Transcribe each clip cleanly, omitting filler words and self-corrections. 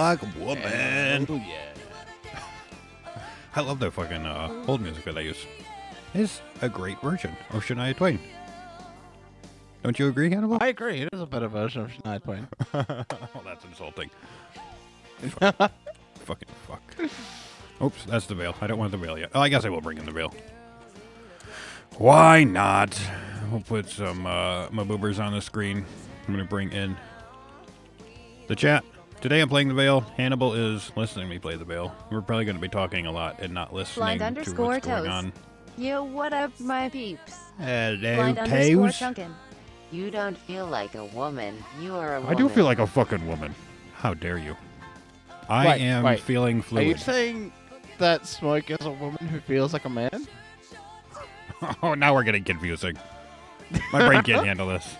like a woman. Oh, yeah. I love that fucking hold music that I use. It's a great version of Shania Twain. Don't you agree, Hannibal? I agree. It is a better version of Shania Twain. Well, that's insulting. Fucking fuck. Oops, that's the veil. I don't want the veil yet. Oh, I guess I will bring in the veil. Why not? We'll put some my boobers on the screen. I'm going to bring in the chat. Today I'm playing the veil. Hannibal is listening to me play the veil. We're probably going to be talking a lot and not listening to what's going on. Yo, what up, my peeps? Hello, Blind Toes. Chunkin. You don't feel like a woman. You are a woman. I do feel like a fucking woman. How dare you? I am feeling Are fluid. you saying that Smoke is a woman who feels like a man? Oh, now we're getting confusing. My brain can't handle this.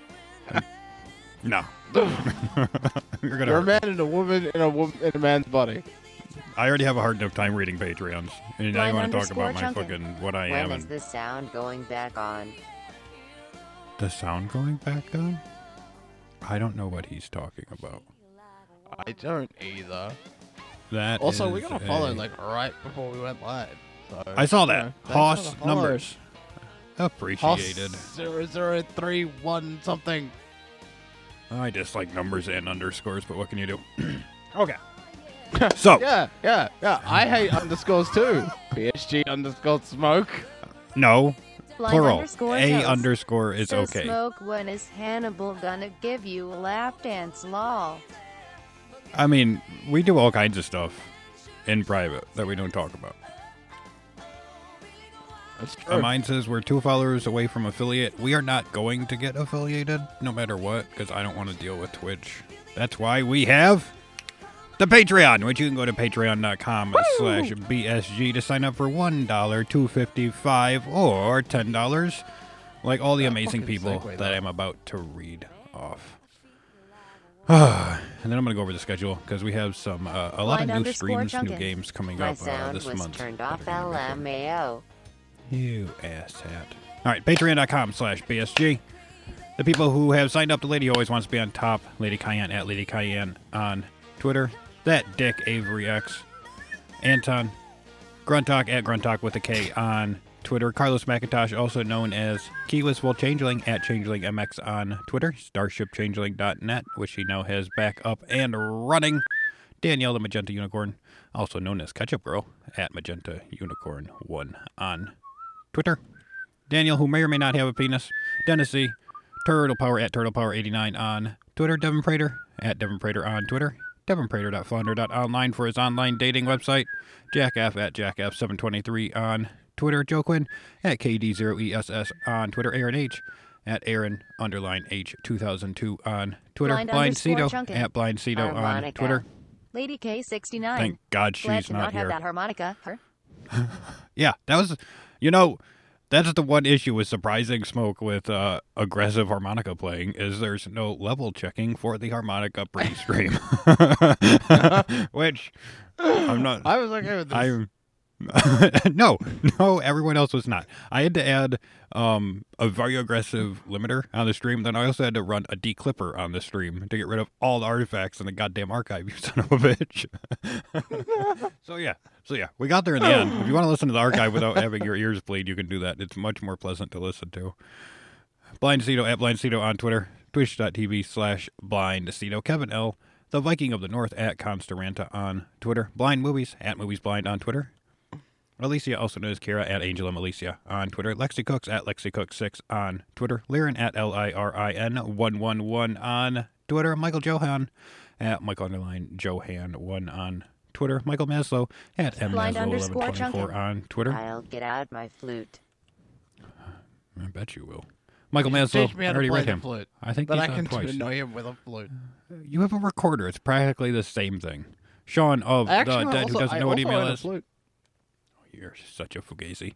No. You're a man and a woman in a man's body. I already have a hard enough time reading Patreons. And now you want to talk about my Chunkin. fucking what I am. When is the sound going back on? The sound going back on? I don't know what he's talking about. I don't either. That Also, is we got to follow like right before we went live. So, I saw that. you know, thanks Hoss for the follow. numbers. Appreciated. Hoss 0031 something. I dislike numbers and underscores, but what can you do? Okay. So. Yeah. I hate underscores too. PSG underscore smoke. No. Blind Plural. underscore A toes. underscore is So okay. Smoke, when is Hannibal gonna give you a lap dance, lol? I mean, we do all kinds of stuff in private that we don't talk about. That's true. Mine says we're 2 followers away from affiliate. We are not going to get affiliated, no matter what, because I don't want to deal with Twitch. That's why we have the Patreon, which you can go to patreon.com/BSG to sign up for $1, $2.55, or $10, like all the amazing people that I'm about to read off. And then I'm going to go over the schedule, because we have some a lot of new streams, new games coming My up sound this was month. turned off LMAO. You asshat. All right, patreon.com/BSG. The people who have signed up, the lady who always wants to be on top, Lady Cayenne at Lady Cayenne on Twitter. That Dick Avery X. Anton Gruntalk at Gruntalk with a K on Twitter. Carlos McIntosh, also known as Keyless Wolf Changeling at ChangelingMX on Twitter. StarshipChangeling.net, which he now has back up and running. Danielle the Magenta Unicorn, also known as Ketchup Girl at Magenta Unicorn 1 on Twitter. Daniel, who may or may not have a penis. Dennis C. Turtle Power at Turtle Power 89 on Twitter. Devin Prater at Devin Prater on Twitter. DevinPrater.Flounder.online for his online dating website. Jack F at Jack F723 on Twitter. Joe Quinn at KD0ESS on Twitter. Aaron H at Aaron_H2002 on Twitter. Blind Cedo at Blind Cedo on Twitter. Lady K69. Thank God Glad she's to not have here. that harmonica. Her. Yeah, that was, that's the one issue with surprising Smoke with aggressive harmonica playing is there's no level checking for the harmonica pre-stream. Which I'm not. I was okay with this. No, everyone else was not. I had to add a very aggressive limiter on the stream. Then I also had to run a declipper on the stream to get rid of all the artifacts in the goddamn archive, you son of a bitch. So yeah, we got there in the end. If you want to listen to the archive without having your ears bleed, you can do that. It's much more pleasant to listen to. Blind Cedo at Blind Cedo on Twitter. Twitch.tv/Blind Cedo. Kevin L. The Viking of the North at Constaranta on Twitter. Blind Movies at Movies Blind on Twitter. Alicia, also known as Kira, at Angela Alicia on Twitter. Lexi Cooks at LexiCook6 on Twitter. Lirin at LIRIN111 on Twitter. Michael Johan at Michael_Johan1 on Twitter. Michael Maslow at MMaslow1124 on Twitter. I'll get out my flute. I bet you will. Michael Maslow, Teach me I how to already play read the him. flute. I think But he's I on can twice. annoy him with a flute. You have a recorder. It's practically the same thing. Sean of The Dead, who doesn't know what email is. You're such a fugazi.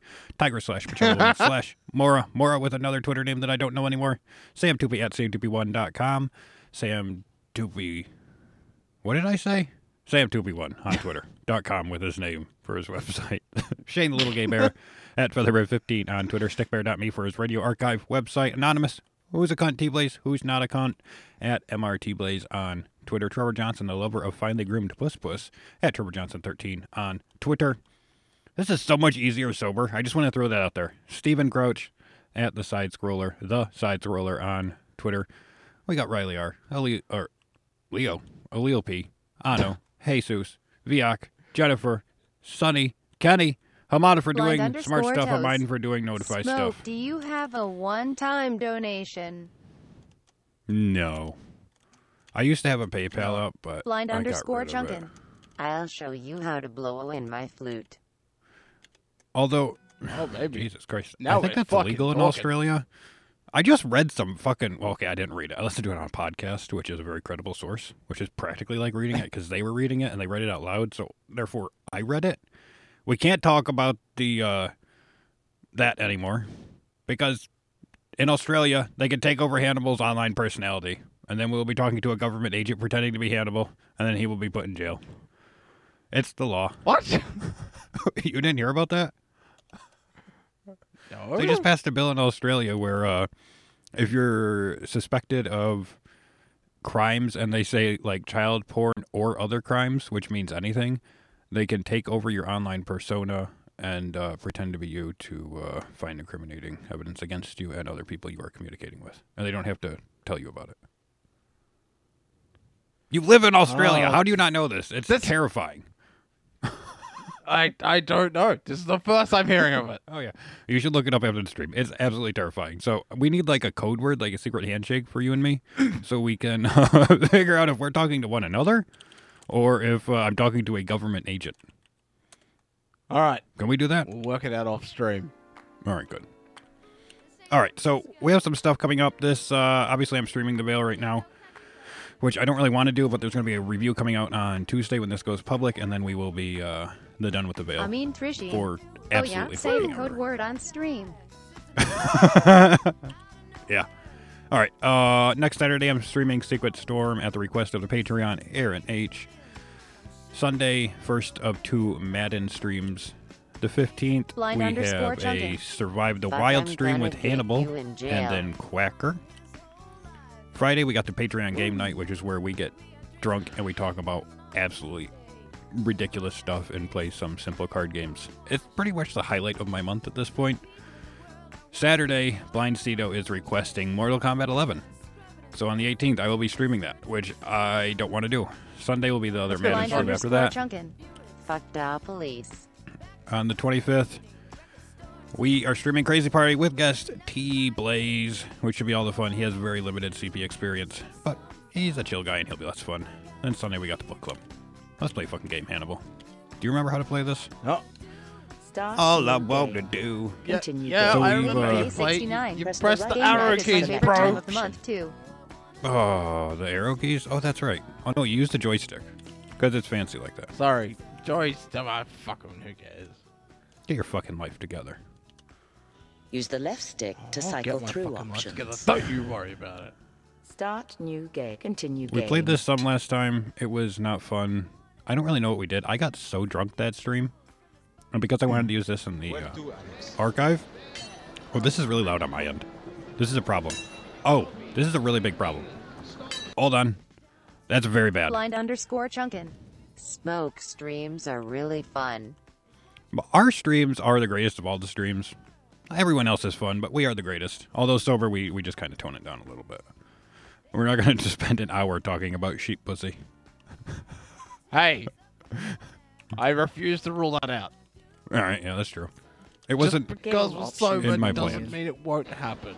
Tiger/Patrol/Mora with another Twitter name that I don't know anymore. Sam Toopy at SamToopy1.com. Sam Toopy. What did I say? Sam Toopy1 on Twitter.com with his name for his website. Shane the Little Gay Bear at Featherbear15 on Twitter. Stickbear.me for his radio archive website. Anonymous. Who's a cunt? T-Blaze. Who's not a cunt? At MRTBlaze on Twitter. Trevor Johnson, the lover of finely groomed puss puss, at Trevor Johnson 13 on Twitter. This is so much easier sober. I just want to throw that out there. Stephen Crouch at the Side Scroller on Twitter. We got Riley R, Leo, P, Ano, Jesus, Viak, Jennifer, Sonny, Kenny, Hamada for doing smart stuff, Hamiden for doing notify Smoke, stuff. do you have a one-time donation? No. I used to have a PayPal up, but Blind I got underscore rid of it. Chunkin. I'll show you how to blow in my flute. Although, Oh, maybe. Jesus Christ, Now I think we're that's fucking illegal in talking. Australia. I just read some fucking. Well, okay, I didn't read it. I listened to it on a podcast, which is a very credible source, which is practically like reading it because they were reading it and they read it out loud. So therefore, I read it. We can't talk about the that anymore because in Australia they can take over Hannibal's online personality, and then we'll be talking to a government agent pretending to be Hannibal, and then he will be put in jail. It's the law. What? You didn't hear about that? No. They just passed a bill in Australia where if you're suspected of crimes and they say like child porn or other crimes, which means anything, they can take over your online persona and pretend to be you to find incriminating evidence against you and other people you are communicating with. And they don't have to tell you about it. You live in Australia. How do you not know this? It's terrifying. I don't know. This is the first I'm hearing of it. Oh, yeah. You should look it up after the stream. It's absolutely terrifying. So we need like a code word, like a secret handshake for you and me, so we can figure out if we're talking to one another or if I'm talking to a government agent. All right. Can we do that? We'll work it out off stream. All right, good. All right, so we have some stuff coming up. This, obviously, I'm streaming The Veil right now, which I don't really want to do, but there's going to be a review coming out on Tuesday when this goes public, and then we will be done with The Veil. I mean, Trishy. For Oh yeah, absolutely say the fucking code ever. word on stream. Yeah. All right. Next Saturday, I'm streaming Secret Storm at the request of the Patreon, Aaron H. Sunday, first of 2 Madden streams. The 15th, Blind we underscore have a chunking. Survive the But Wild I'm stream gonna with get Hannibal you in jail. and then Quacker. Friday, we got the Patreon game night, which is where we get drunk and we talk about absolutely ridiculous stuff and play some simple card games. It's pretty much the highlight of my month at this point. Saturday, Blind Cito is requesting Mortal Kombat 11. So on the 18th, I will be streaming that, which I don't want to do. Sunday will be the other Madden Blind stream after underscore that. Chunkin. Fuck the police. On the 25th, we are streaming Crazy Party with guest T Blaze, which should be all the fun. He has very limited CP experience, but he's a chill guy and he'll be lots of fun. Then Sunday, we got the book club. Let's play a fucking game, Hannibal. Do you remember how to play this? No. Start All I new want to game. do. Continue Yeah, So I we've, remember you Day play. 69. You Press the press right the Game arrow arrow night is my keys, favorite time bro. of the month too. Oh, the arrow keys? Oh, that's right. Oh, no, you use the joystick. Because it's fancy like that. Sorry. Joyce, fucking who cares? Get your fucking life together. Use the left stick to I'll cycle get my through fucking life together. options. Don't you worry about it. Start new game. Continue We game. played this some last time. It was not fun. I don't really know what we did. I got so drunk that stream. And because I wanted to use this in the archive. Oh, this is really loud on my end. This is a problem. Oh, this is a really big problem. Hold on. That's very bad. Blind underscore Chunkin. Smoke streams are really fun. But our streams are the greatest of all the streams. Everyone else is fun, but we are the greatest. Although sober, we just kind of tone it down a little bit. We're not going to just spend an hour talking about sheep pussy. Hey. I refuse to rule that out. All right, yeah, that's true. It wasn't. Just because Game we're sober in my doesn't plans. mean it won't happen.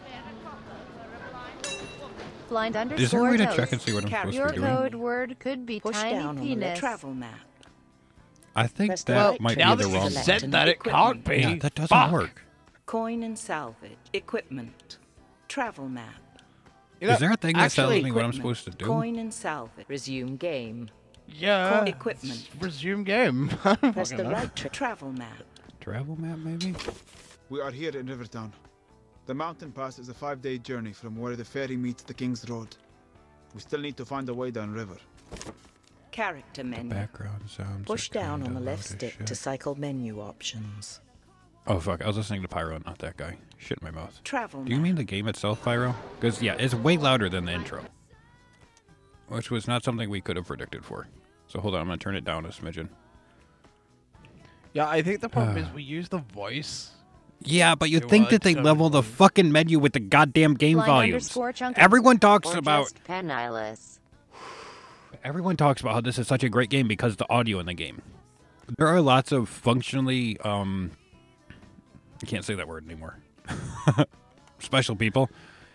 Blind Is there a underscore way to Toast. check and see what I'm supposed Your to be doing? code word could be Push tiny down on the penis. travel map. I think Press the that right might now be that the you wrong select one. said that, it can't be. Yeah, that doesn't Fuck. work. Coin and salvage. Equipment. Travel map. You know, Is there a thing that tells actually, me what I'm Equipment. supposed to do? Coin and salvage. Resume game. Yeah. Equipment. Resume game. I don't Press fucking the know. right travel map. Travel map, maybe? We are here in Rivertown. The mountain pass is a 5-day journey from where the ferry meets the King's Road. We still need to find a way downriver. Character menu. Background sounds. Push are down kinda on the left loud as stick shit. to cycle menu options. Oh, fuck. I was listening to Pyro, not that guy. Shit in my mouth. Travel Do you map. mean the game itself, Pyro? Because, yeah, it's way louder than the intro. which was not something we could have predicted for. So hold on, I'm going to turn it down a smidgen. Yeah, I think the problem is we use the voice. Yeah, but you It think that was they level the fucking menu with the goddamn game volumes. _Chunkin. Everyone talks Or about just penniless. everyone talks about how this is such a great game because of the audio in the game. There are lots of functionally I can't say that word anymore. Special people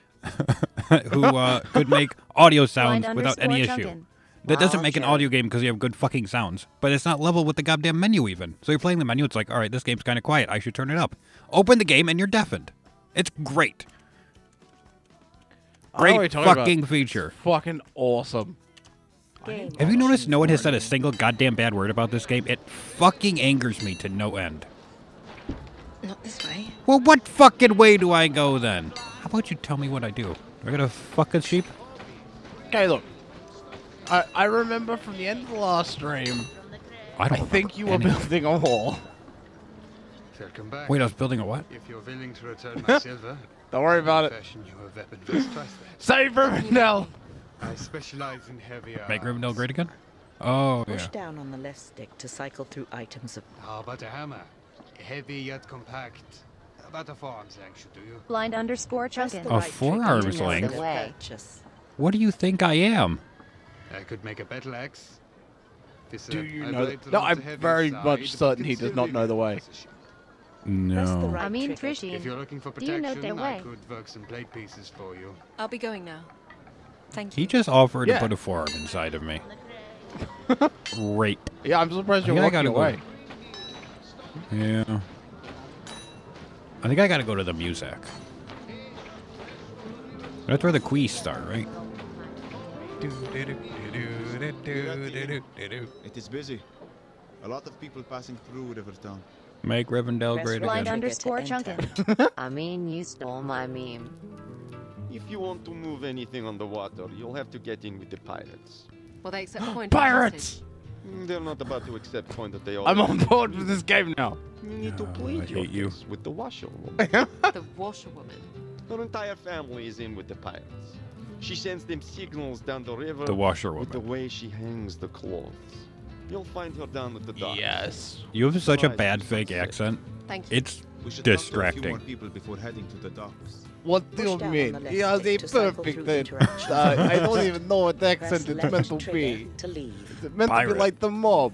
who could make audio sounds without any issue. Chunkin. That doesn't make an Roger. audio game because you have good fucking sounds, but it's not level with the goddamn menu even. So you're playing the menu, it's like, all right, this game's kind of quiet. I should turn it up. Open the game and you're deafened. It's great. I know what you're Great talking about. fucking feature. Fucking awesome. Game Have you noticed options no one has said a warning. single goddamn bad word about this game? It fucking angers me to no end. Not this way. Well, what fucking way do I go then? How about you tell me what I do? Do I gotta fuck a sheep? Okay, look. I remember from the end of the last stream, I I don't think you were remember building a wall. Welcome back. Wait, I was building a what? If you're willing to return my silver, Don't worry about it. fashion you a weapon first twice that. Save Rivendell! I specialize in heavier Make Rivendell arms. great again? Oh, Push yeah. down on the left stick to cycle through items of How about a hammer? Heavy yet compact. About a forearm's length should do you. Blind _Chunkin. A right trigger forearm's to length? make the purchase. What do you think I am? I could make a battle axe. This, Do you I know? blade No, on the I'm heavy very side, much but certain can he still does not be know the made way. position. Press the No. right I mean, trigger. Trishy. If you're looking for Do you know protection, the I way? could work some blade pieces for you. I'll be going now. Thank you. He just offered Yeah. to put a forearm inside of me. Great. Yeah, I'm surprised you're I think I walking gotta away. go. Yeah. I think I gotta go to the music. That's where the quees start, right? It is busy. A lot of people passing through Rivertown. Make Rivendell Press great right again. Blind trigger to _Chunkin. enter. I mean, you stole my meme. If you want to move anything on the water, you'll have to get in with the pirates. Will they accept point? Pirates! They're not about to accept point that they all. I'm on board with this game now. You need to I plead your hate you. case with the washerwoman. The washerwoman. Her entire family is in with the pirates. She sends them signals down the river. The With the washerwoman. way she hangs the clothes. You'll find her down at the dock. Yes. You have such a Right, bad it's fake sunset. accent. Thank you. It's We should talk to a few distracting. more people before heading to the docks. What do Push you down on mean? the left He has a stick to cycle perfect through name. interactions. I don't even know what Press accent it's left meant to trigger be. to leave. It's meant to Pirate. be like the mob.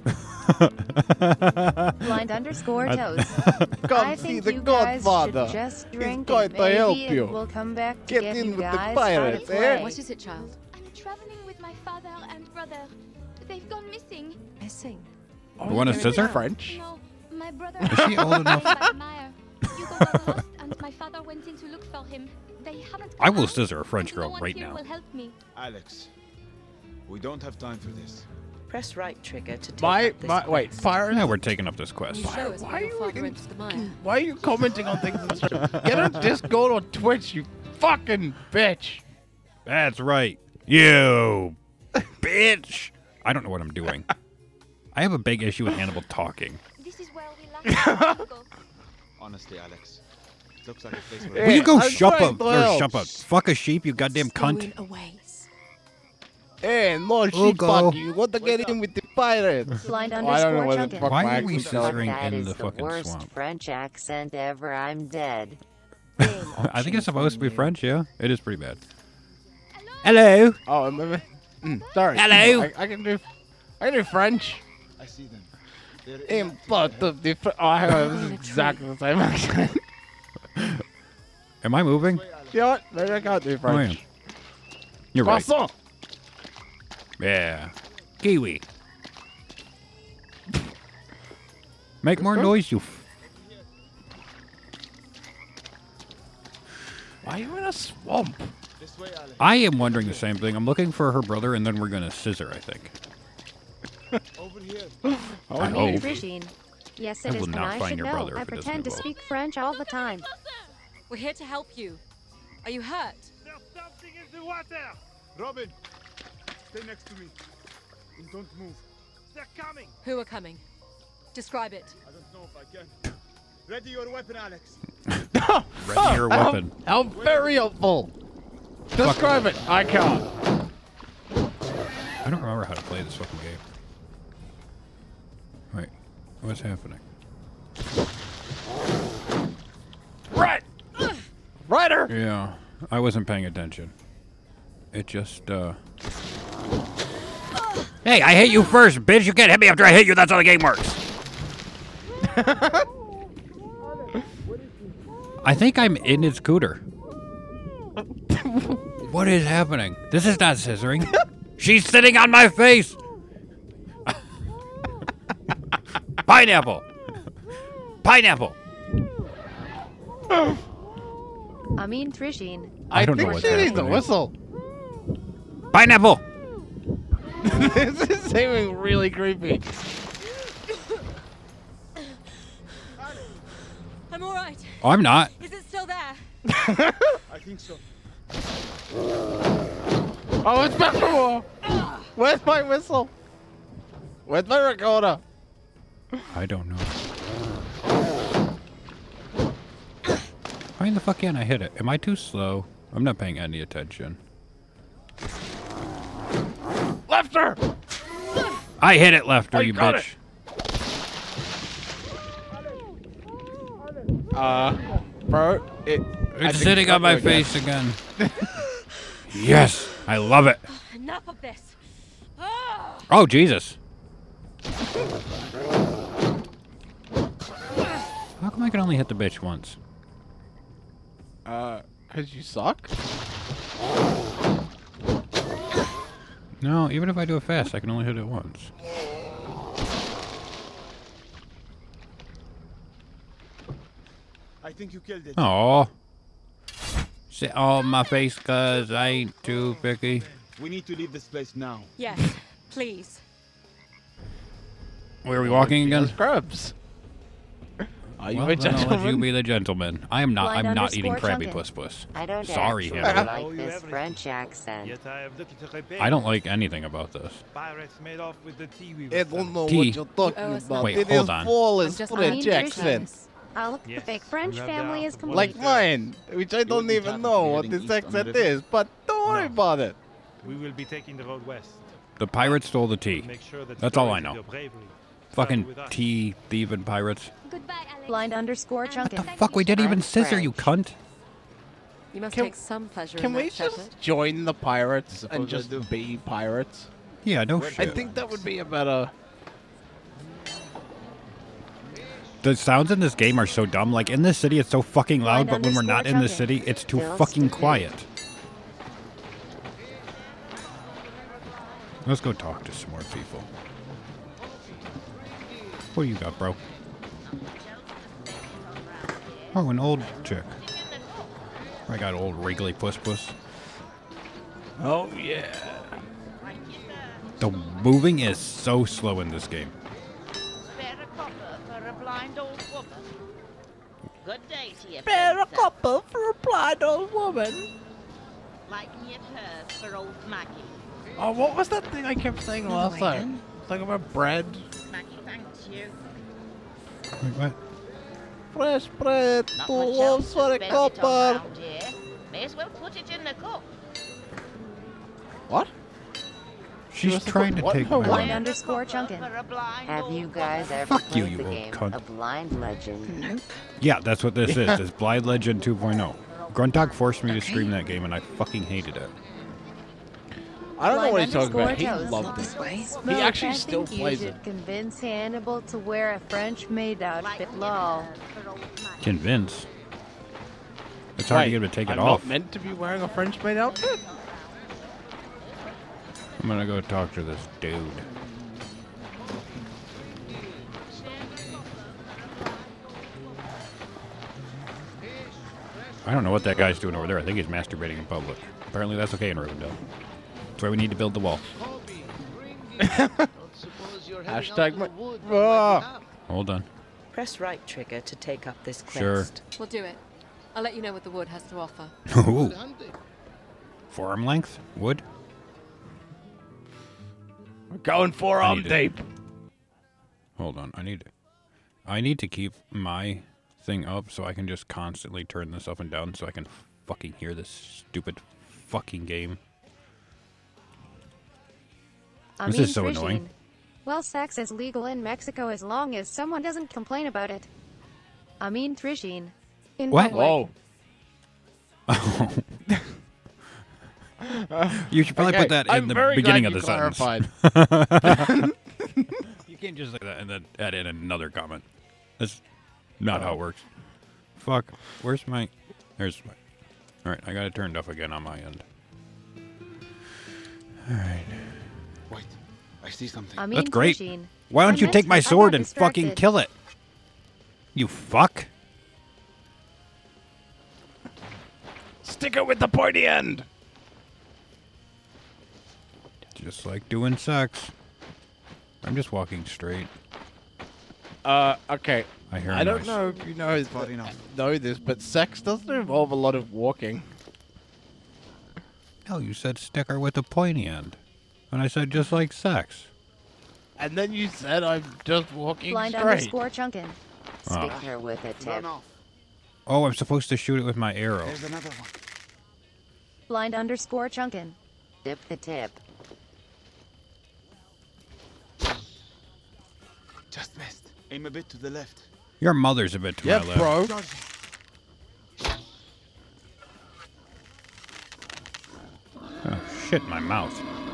Blind _Toast. Come I see think the you guys Godfather. should just He's drink going and to help maybe you. it will come back to Get get in you with the guys pirates, how to eh? play. What is it, child? I'm traveling with my father and brother. They've gone missing. Missing. Oh, You want a can scissor? French? No, my brother Is she old enough? by Meyer. Hugo was lost and my father went in to look for him. They haven't I come will out, scissor a French and no girl one right here now. will help me. Alex, we don't have time for this. Press right trigger to take My, up this wait, quest. pirates? Yeah, we're taking up this quest. Can you show us why where are your you father in- entered the mire? Why are you commenting on things in stream? Get on Discord or Twitch, you fucking bitch. That's right. You bitch. I don't know what I'm doing. I have a big issue with Hannibal talking. This is where we last Hugo. Honestly, Alex, it looks like a place Hey, where. Will you go I'm shop trying up to or help. shop up? Fuck a sheep, you goddamn cunt. Stowing away. Hey, no shit, Hugo. fuck you. Want to get in with the pirates? Blind Oh, I don't know what the _Chunkin. fuck Why my are we accent But is. scissoring that in is the the fucking worst swamp? French accent ever. I'm dead. I think it's supposed to be French, yeah? It is pretty bad. Hello. Oh, sorry. Hello. I can do French. I see them. They're In part of the oh, hang on, this is exactly the same accent. Am I moving? You know what? Maybe I can't do French. I am. You're right. Croissant. Yeah. Kiwi. Make more noise, you. Why are you in a swamp? this way, Alex. I am wondering the same thing. I'm looking for her brother, and then we're gonna scissor. I think. Over here. I Me, hope. Trishine. Yes, I it is, will and not I find should your know. brother I if it doesn't pretend to involve- speak French all the time. We're here to help you. Are you hurt? There's something in the water. Robin, stay next to me. And don't move. They're coming. Who are coming? Describe it. I don't know if I can. Ready your weapon, Alex. Ready your weapon. How very helpful. Describe it. I can't. I don't remember how to play this fucking game. Wait, what's happening? Right! Ryder! Yeah, I wasn't paying attention. It just, Hey, I hit you first, bitch! You can't hit me after I hit you, that's how the game works! I think I'm in his scooter. What is happening? This is not scissoring. She's sitting on my face! Pineapple! Pineapple! I mean, Trishine. I don't know think what's she needs a happening. whistle. Pineapple! This is seeming really creepy. I'm all right. Oh, I'm not. Is it still there? I think so. Oh, it's back for more. Where's my whistle? Where's my recorder? I don't know. Why in the fuck can't I hit it? Am I too slow? I'm not paying any attention. Lefter! I hit it, Lefter, you got bitch. Bro, It's sitting on my face again. Yes, I love it. Enough of this. Ah! Oh, Jesus. How come I can only hit the bitch once? Cause you suck? No, even if I do it fast, I can only hit it once. I think you killed it. Aw. Sit on my face, cause I ain't too picky. We need to leave this place now. Yes, please. Where are we walking again? Scrubs. Are you Well, a then I'll let you gentleman? be the gentleman. I am not. Blind I'm not eating underscore Krabby Chunkin. Puss Puss. I don't Sorry, actually Hannah. like this French accent. I don't like anything about this. Pirates made off with the tea we I don't know Tea. what you're talking Oh, it's about. not- Wait, It hold is on. flawless I'm just- French I mean, accent. I look Yes, fake French you have family the is alpha complete. Like mine, which I don't wouldn't even happen know to what heading this east on the accent river? is, but don't worry No. about it. We will be taking the road west. The pirates stole the tea. Make sure that That's all I stories of know. your bravery Fucking travel with us. tea thieving pirates. Goodbye, Alex. Blind underscore And Chunkin. The fuck? We didn't even I'm scissor, you cunt. You must Can- take some pleasure Can in we that, just Shepard. join the pirates suppose and I just do. be pirates? Yeah, no I I shit. think that would be a better. The sounds in this game are so dumb. Like, in this city, it's so fucking loud, Blind but when we're not in the underscore city, it's too Feels fucking stupid. quiet. Let's go talk to some more people. What do you got, bro? Oh, an old chick. I got old Wrigley Puss Puss. Oh yeah. The moving is so slow in this game. Spare a copper for a blind old woman. Good day to you. Spare a Spencer. copper for a blind old woman. Like me at hers for old Maggie. Oh, what was that thing I kept saying last time? Something about bread. Maggie thanks you. Wait, what? Fresh bread, Not 2 much loaves else for to a spend it on copper. round here. May as well put it in the cup. What? She's was trying to what? take What? my Blind money. underscore Chunkin. For a blind Have old you guys woman. ever Fuck you, played you the old game cunt. A Blind Legend? Yeah, that's what this is. It's Blind Legend 2.0. Gruntdog forced me to stream that game, and I fucking hated it. I don't know what Blind he's talking about. He underscore loved Toast. it. Smoke, He actually I still think plays you it. should convince Hannibal to wear a French maid outfit. Like me at Lol. hers for old Maggie. Convince. It's hard to get him to take I'm it off. not meant to be wearing a French maid outfit. I'm gonna go talk to this dude. I don't know what that guy's doing over there. I think he's masturbating in public. Apparently that's okay in Rivendell. That's why we need to build the wall. Hashtag my. Ah. Hold on. Press right trigger to take up this quest. Sure. We'll do it. I'll let you know what the wood has to offer. Ooh. Forearm length? Wood? We're going forearm to- deep. Hold on. I need to keep my thing up so I can just constantly turn this up and down so I can fucking hear this stupid fucking game. This is so annoying. Well, sex is legal in Mexico as long as someone doesn't complain about it. Trishine. In What? public. Whoa. You should probably put that in the beginning of the sentence. You can't just say that and then add in another comment. That's not how it works. Fuck. Where's my... There's my... Alright, I got it turned off again on my end. Alright. Wait, I see something. That's great. Why don't you take my sword and fucking kill it? You fuck. Stick it with the pointy end. Just like doing sex. I'm just walking straight. Okay. I hear I don't noise. know if you know this, but sex doesn't involve a lot of walking. No, you said stick her with the pointy end. And I said just like sex. And then you said I'm just walking Blind straight. underscore Chunkin. Stick her with a tip. Oh, I'm supposed to shoot it with my arrow. There's another one. Blind underscore Chunkin. Dip the tip. Just missed. Aim a bit to the left. Your mother's a bit to Yeah, my left. bro. Oh, shit, my mouth.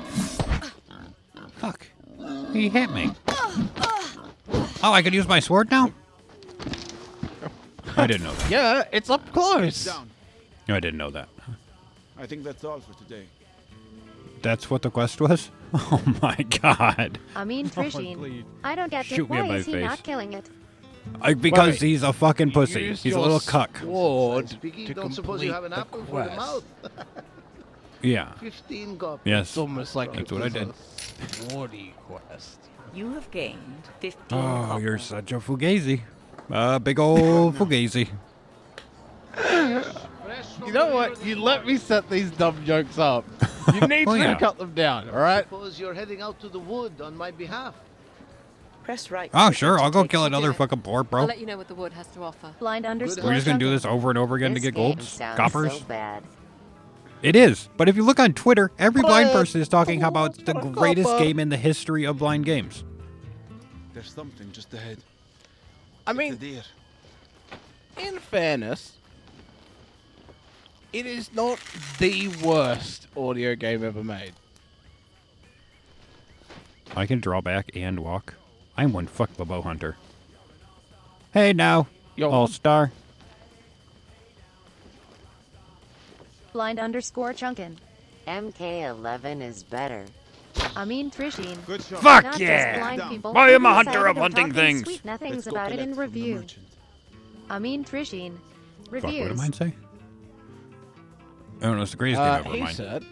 Fuck. He hit me. Oh, I could use my sword now? I didn't know that. Yeah, it's up close. Down. No, I didn't know that. I think that's all for today. That's what the quest was? Oh my god. Trishine. I don't get Shoot it. me in Why my is he face. not killing it? Because Wait. he's a fucking pussy. Use He's a your little cuck. sword Speaking, to don't suppose you have an complete apple the for the quest. mouth. Yeah. 15 goblins. Yes. It's almost like That's what I did. Swordy quest. You have gained 15 Oh, copper. you're such a fugazi. Big old fugazi. You know what? You let me set these dumb jokes up. You need Oh, to yeah. cut them down, all right? Suppose you're heading out to the wood on my behalf. Press right. Oh, to sure. I'll go take kill the another tip. fucking poor I'll bro. let you know what the wood has to offer. Blind underscore We're just going to do Chunkin. this over and over again to This get game golds? sounds Coppers? so bad. It is. But if you look on Twitter, every blind person is talking Blind about the greatest game in the history of blind games. There's something just ahead. I The mean, deer. in fairness, it is not the worst audio game ever made. I can draw back and walk. I'm one fuck the bow hunter. Hey now, Yo. all-star. Blind underscore Chunkin. MK11 is better. Trishine. Good shot. Fuck Not yeah! just blind people. I am a People hunter decided of to hunting talk things. Sweet nothings Let's go about it collect in from the review. merchant. Trishine. Fuck, what did Reviews. mine say? I don't know, it's the greatest game ever He mine. said,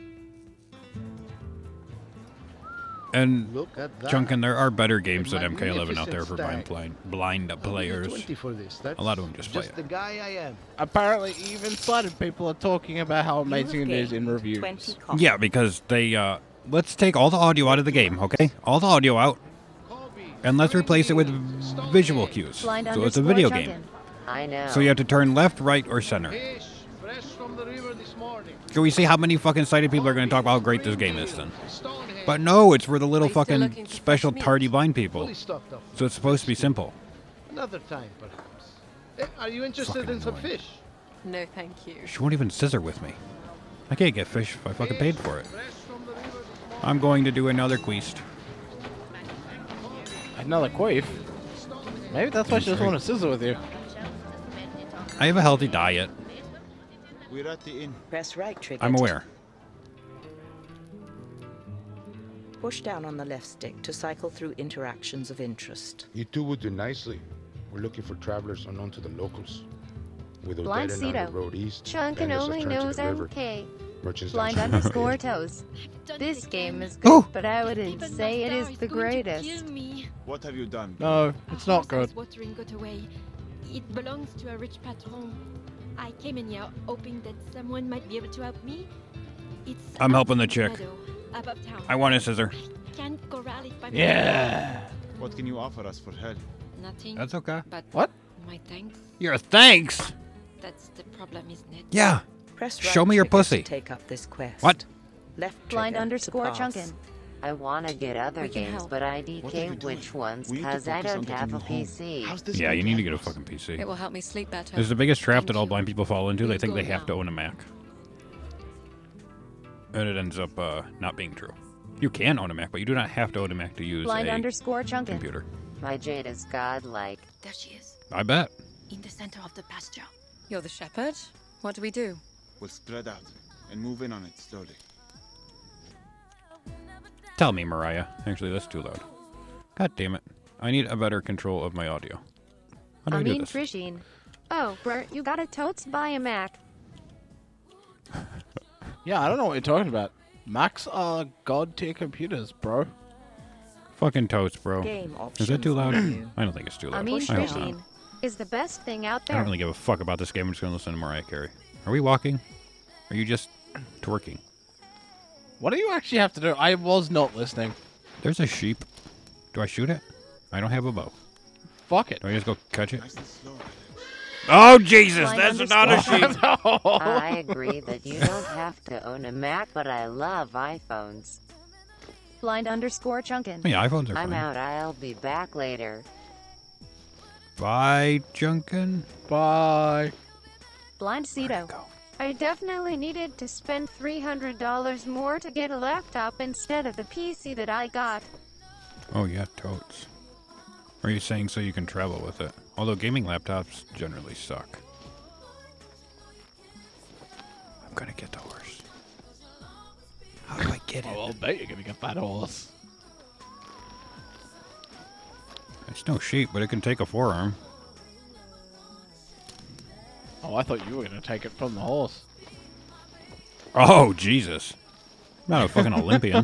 And Look at that. Chunkin, there are better games than MK11 out Magnificent there for stag. blind I'll give you players. 20 for this. That's A lot of them just play the it. guy I am. apparently even sighted people are talking about how You have amazing it is in gained reviews. 20 copper. Yeah, because they, let's take all the audio out of the game, okay? All the audio out. And let's replace it with visual cues. Blind So it's a underscore video Chunkin. game. I know. So you have to turn left, right, or center. Fish, fresh from the river this morning. Can we see how many fucking sighted people are going to talk about how great this game is then? Stonehenge. But no, it's for the little Are you still fucking looking for special fresh meat? tardy blind people. Fully stocked up. So it's supposed to be simple. Another time, perhaps. Are you interested Fucking in some annoying. fish? No, thank you. She won't even scissor with me. I can't get fish if I fucking paid for it. Fresh from the river this morning. I'm going to do another quest. Another queef. Maybe that's why she doesn't want to sizzle with you. I have a healthy diet. We're at the inn. Press right trigger. I'm aware. Push down on the left stick to cycle through interactions of interest. You two would do nicely. We're looking for travelers unknown to the locals. With Blind Odetta on the Cedo. road east, Chunkin and there's a only turn to knows the river. MK. Merchants Blind don't- underscore toes. This game is good, but I wouldn't say it is the greatest. What have you done? No, it's not good. Watering got away. It belongs to a rich patron. I came in here hoping that someone might be able to help me. It's I'm out helping the in chick. meadow, above town. I want a scissor. Can't corral it by Yeah. What can you offer us for help? Nothing. That's okay. But What? my thanks. Your thanks? That's the problem, isn't it? Yeah. Press Show right me your trigger pussy. To take up this quest. What? Left Blind trigger underscore to pass. Chunkin. I want to get other We can games, help. but What are you IDK doing? which ones, We need to because I focus on don't have a getting you home. PC. How's this Yeah, going you to need to help get a us? fucking PC. It will help me sleep better. This is the biggest trap Thank that all you. blind people fall into. They Please think go they have now. to own a Mac. And it ends up not being true. You can own a Mac, but you do not have to own a Mac to use Blind a underscore Chunkin. computer. My Jade is godlike. There she is, I bet. in the center of the pasture. You're the shepherd? What do we do? We'll spread out and move in on it slowly. Tell me, Mariah. Actually, that's too loud. God damn it. I need a better control of my audio. How do I do this? Trishine. Oh, Bert, you gotta totes buy a Mac. Yeah, I don't know what you're talking about. Macs are god tier computers, bro. Fucking toast, bro. Game Is that too loud? options. I don't think it's too loud. I hope not. Trishine is the best thing out I there. don't really give a fuck about this game. I'm just going to listen to Mariah Carey. Are we walking? Are you just twerking? What do you actually have to do? I was not listening. There's a sheep. Do I shoot it? I don't have a bow. Fuck it. Do I just go catch it? Nice and slow. Oh, Jesus! Blind That's not a underscore- sheep! I agree that you don't have to own a Mac, but I love iPhones. Blind underscore Chunkin. Yeah, iPhones are I'm fine. out. I'll be back later. Bye, Junkin. Bye. Blind Cedo. I definitely needed to spend $300 more to get a laptop instead of the PC that I got. Oh, yeah, totes. Are you saying so you can travel with it? Although gaming laptops generally suck. I'm gonna get the horse. How do I get it? Oh, I'll bet you're gonna get that horse. It's no sheep, but it can take a forearm. Oh, I thought you were gonna take it from the horse. Oh, Jesus. I'm not a fucking Olympian.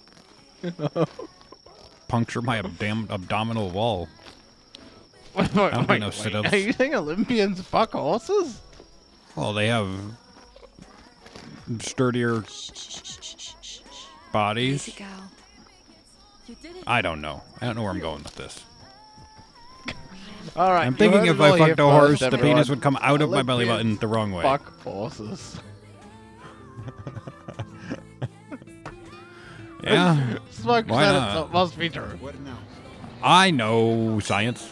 Puncture my abdominal wall. Wait, I don't do no sit-ups. Are you saying Olympians fuck horses? Well, they have sturdier bodies. Easy, girl. You did it. I don't know. I don't know where I'm going with this. All right. I'm you thinking heard if it all I here fucked a first, horse, the everyone. penis would come out of my belly button Olympians the wrong way. Fuck horses. Yeah. Smoke Why said not? it, so it must be true. What now? I know science.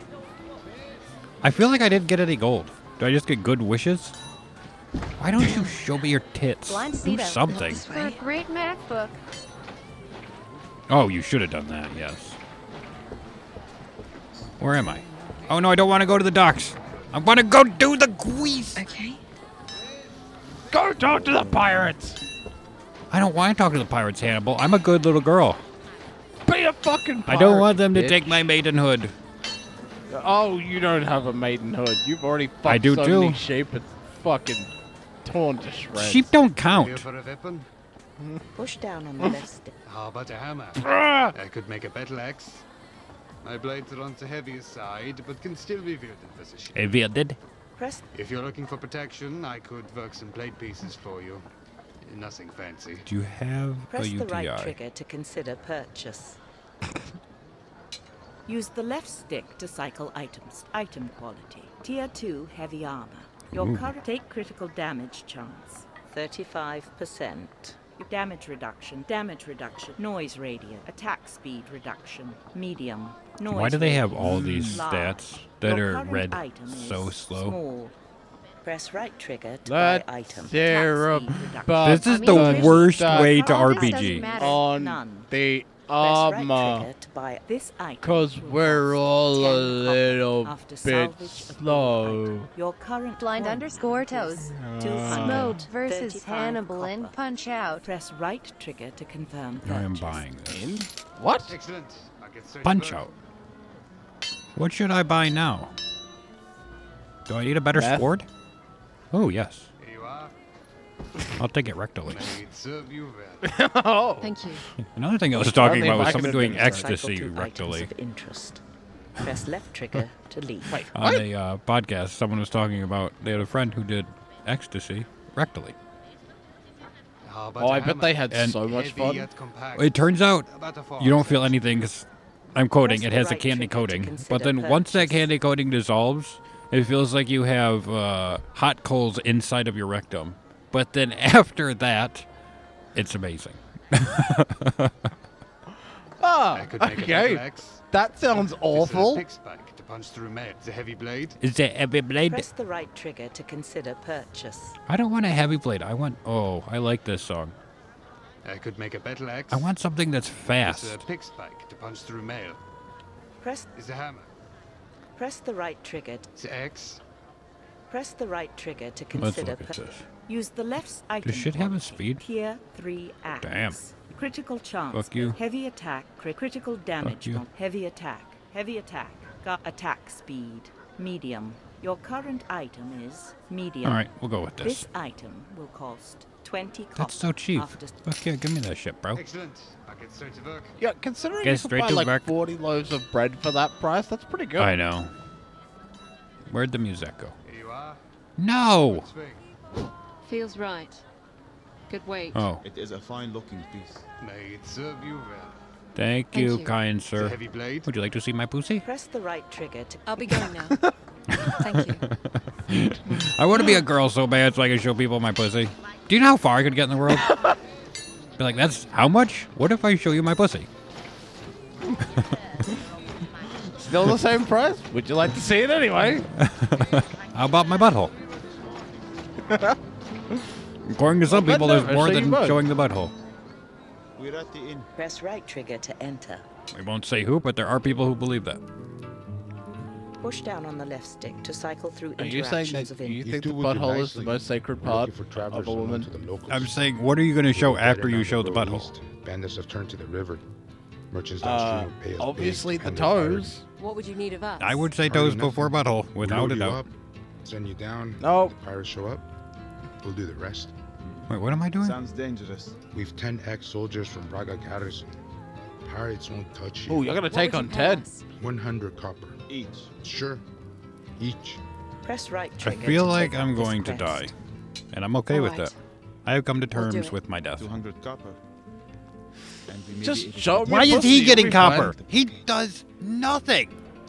I feel like I didn't get any gold. Do I just get good wishes? Why don't you show me your tits? Blind Do Cedo. something. For a great MacBook. Oh, you should have done that, yes. Where am I? Oh no, I don't want to go to the docks. I want to go do the grease. Okay. Go talk to the pirates. I don't want to talk to the pirates, Hannibal. I'm a good little girl. Be a fucking pirate. I don't want them to bitch. take my maidenhood. Oh, you don't have a maidenhood. You've already fucked I do so too. many sheep. It's fucking torn to shreds. Sheep don't Here count. for a weapon? Push down on the left stick. How about a hammer? Ah! I could make a battle axe. My blades are on the heavier side, but can still be wielded precision. Evaded. Press If you're looking for protection, I could work some blade pieces for you. Nothing fancy. Do you have Press a the right UTI? trigger to consider purchase. Use the left stick to cycle items. Item quality. Tier 2 heavy armor. Your Ooh. current take critical damage chance. 35%. Damage reduction. Noise radius. Attack speed reduction. Medium. Noise Why do they have all radius. these Large. stats that Your are current red item is so slow? Small. Press right trigger to Let buy item. there Attack speed reduction. This is I the mean, worst that way to all this doesn't RPG. matter. on None. the Press right armor. trigger to buy this item. Because will we're cost all 10 a copper little after bit salvage of your slow. item. Your current Blind point underscore is toes. 200. Smote versus 35 Hannibal in copper. Punch Out. Press right trigger to confirm I am purchase. buying this. In? What? Excellent. I'll get straight to Punch work. out. What should I buy now? Do I need a better Meth? sword? Oh, yes. Here you are. I'll take it rectally. May it serve you well. Oh. Thank you. Another thing I was Apparently talking about was back in someone the doing day, ecstasy Cycle to items rectally. of interest. Press left trigger to leave. Wait, On what? a podcast, someone was talking about they had a friend who did ecstasy rectally. How about Oh, a I bet hammer? they had And- so much Heavy fun. yet compact. It turns out About a you don't feel farm's anything because I'm quoting, Press it the has a right candy trigger to coating. consider But then once that purchase. candy coating dissolves, it feels like you have hot coals inside of your rectum. But then after that, it's amazing. Ah, I could make a okay. battle axe. That sounds awful. It's a pick spike to punch through mail. It's a heavy blade. Is it a heavy blade? Press the right trigger to consider purchase. I don't want a heavy blade. I want. Oh, I like this song. I could make a battle axe. I want something that's It's fast. a pick spike to punch through mail. Press It's a hammer. press the right trigger. It's an axe. Press the right trigger to Let's consider look at this. Use the left item. Does shit have a point. speed? Tier 3 axe. Damn. Critical chance. Fuck you. Heavy attack. Critical damage. you. Heavy attack. Heavy attack. Attack speed. Medium. Your current item is medium. All right, we'll go with this. This item will cost 20 copper. That's so cheap. After Fuck yeah, give me that shit, bro. Excellent. I'll get straight to work. Yeah, considering Get you could straight buy to like work. 40 loaves of bread for that price, that's pretty good. I know. Where'd the music go? Here you are. No! Swing. Feels right. Good weight. Oh, It is a fine-looking piece. May it serve you well. thank you, you. kind It's a sir. heavy blade. Would you like to see my pussy? press the right trigger to I'll be going now. Thank you. I want to be a girl so bad so I can show people my pussy. Do you know how far I could get in the world? Be like, that's how much? What if I show you my pussy? Still the same price? Would you like to see it anyway? How about my butthole? According to some Well, people, no, there's more so you than would. showing the butthole. We're at the inn. press right trigger to enter. We won't say who, but there are people who believe that. Push down on the left stick to cycle through Are you saying interactions that of you in- think the two would do butthole is the nicely. most sacred We're part looking for travelers of a unknown woman? to the locals. I'm saying, what are you going to show Headed after you down show the road butthole? east. Bandits have turned to the river. Merchants downstream will pay us big Obviously to the handle pirates. toes. What would you need of us? I would say Hardly toes before nothing. butthole, We without load a you doubt. up, send you down. No. The pirates show up. We'll do the rest. Wait, what am I doing? Sounds dangerous. We've 10 ex-soldiers from Braga garrison. Pirates won't touch you. Oh, you're gonna What take would on you pay 10. us? 100 copper. Each. Sure. Each. press right I trigger. feel to like take up I'm this going to die. quest. And I'm okay with Alright. that. I have come to We'll do terms it. with my death. 200 copper. And we may be Just able to show get- me Why your is pussy, he you'll getting be fine. copper? He does nothing.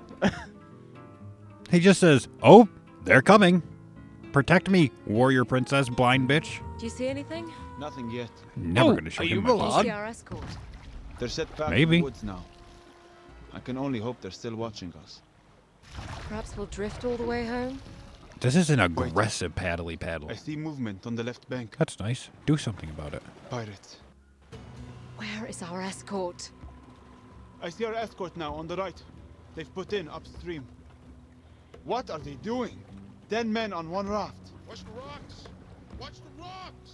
He just says, "Oh, they're coming. Protect me, warrior princess, blind bitch." Do you see anything? Nothing yet. Never Oh, gonna show are him you my Milan? pussy. See our escort. They're set back Maybe. in the woods now. I can only hope they're still watching us. Perhaps we'll drift all the way home. This is an aggressive paddly paddle. I see movement on the left bank. That's nice. Do something about it. Pirates. Where is our escort? I see our escort now on the right. They've put in upstream. What are they doing? 10 men on one raft. Watch the rocks! Watch the rocks!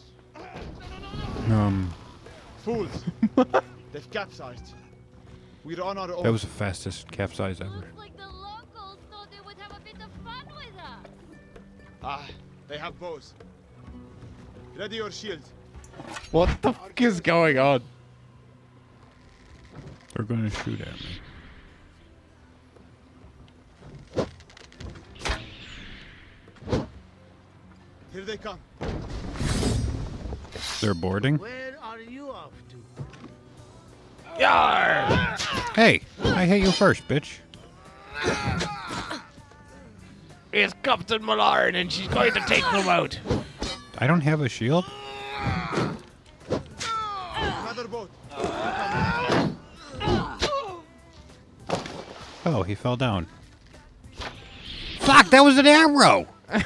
Fools. They've capsized. We're on our own. That was the fastest capsize ever. Like the locals thought they would have a bit of fun with us. Ah, they have bows. Ready your shield. What the fuck is going on? They're gonna shoot at me. Here they come. They're boarding. Where are you off to? Yar! Hey, I hit you first, bitch. It's Captain Malaren and she's going to take them out. I don't have a shield. Another boat. Oh, he fell down. Fuck, that was an arrow.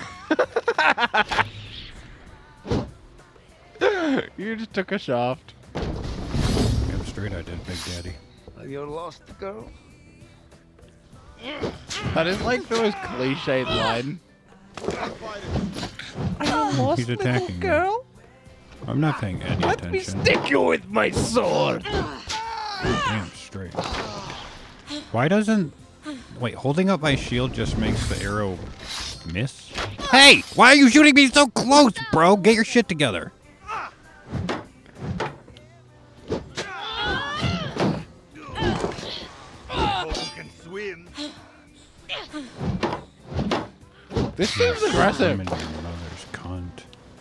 You just took a shaft. Damn straight I did, Big Daddy. You're lost, girl. That is like the most cliched line. Are you lost, He's little attacking me. girl? I'm not paying any Let me attention. stick you with my sword. Damn straight. Why doesn't... Wait, holding up my shield just makes the arrow miss? Hey! Why are you shooting me so close, bro? Get your shit together. Can swim. This seems aggressive. I'm in your mother's cunt.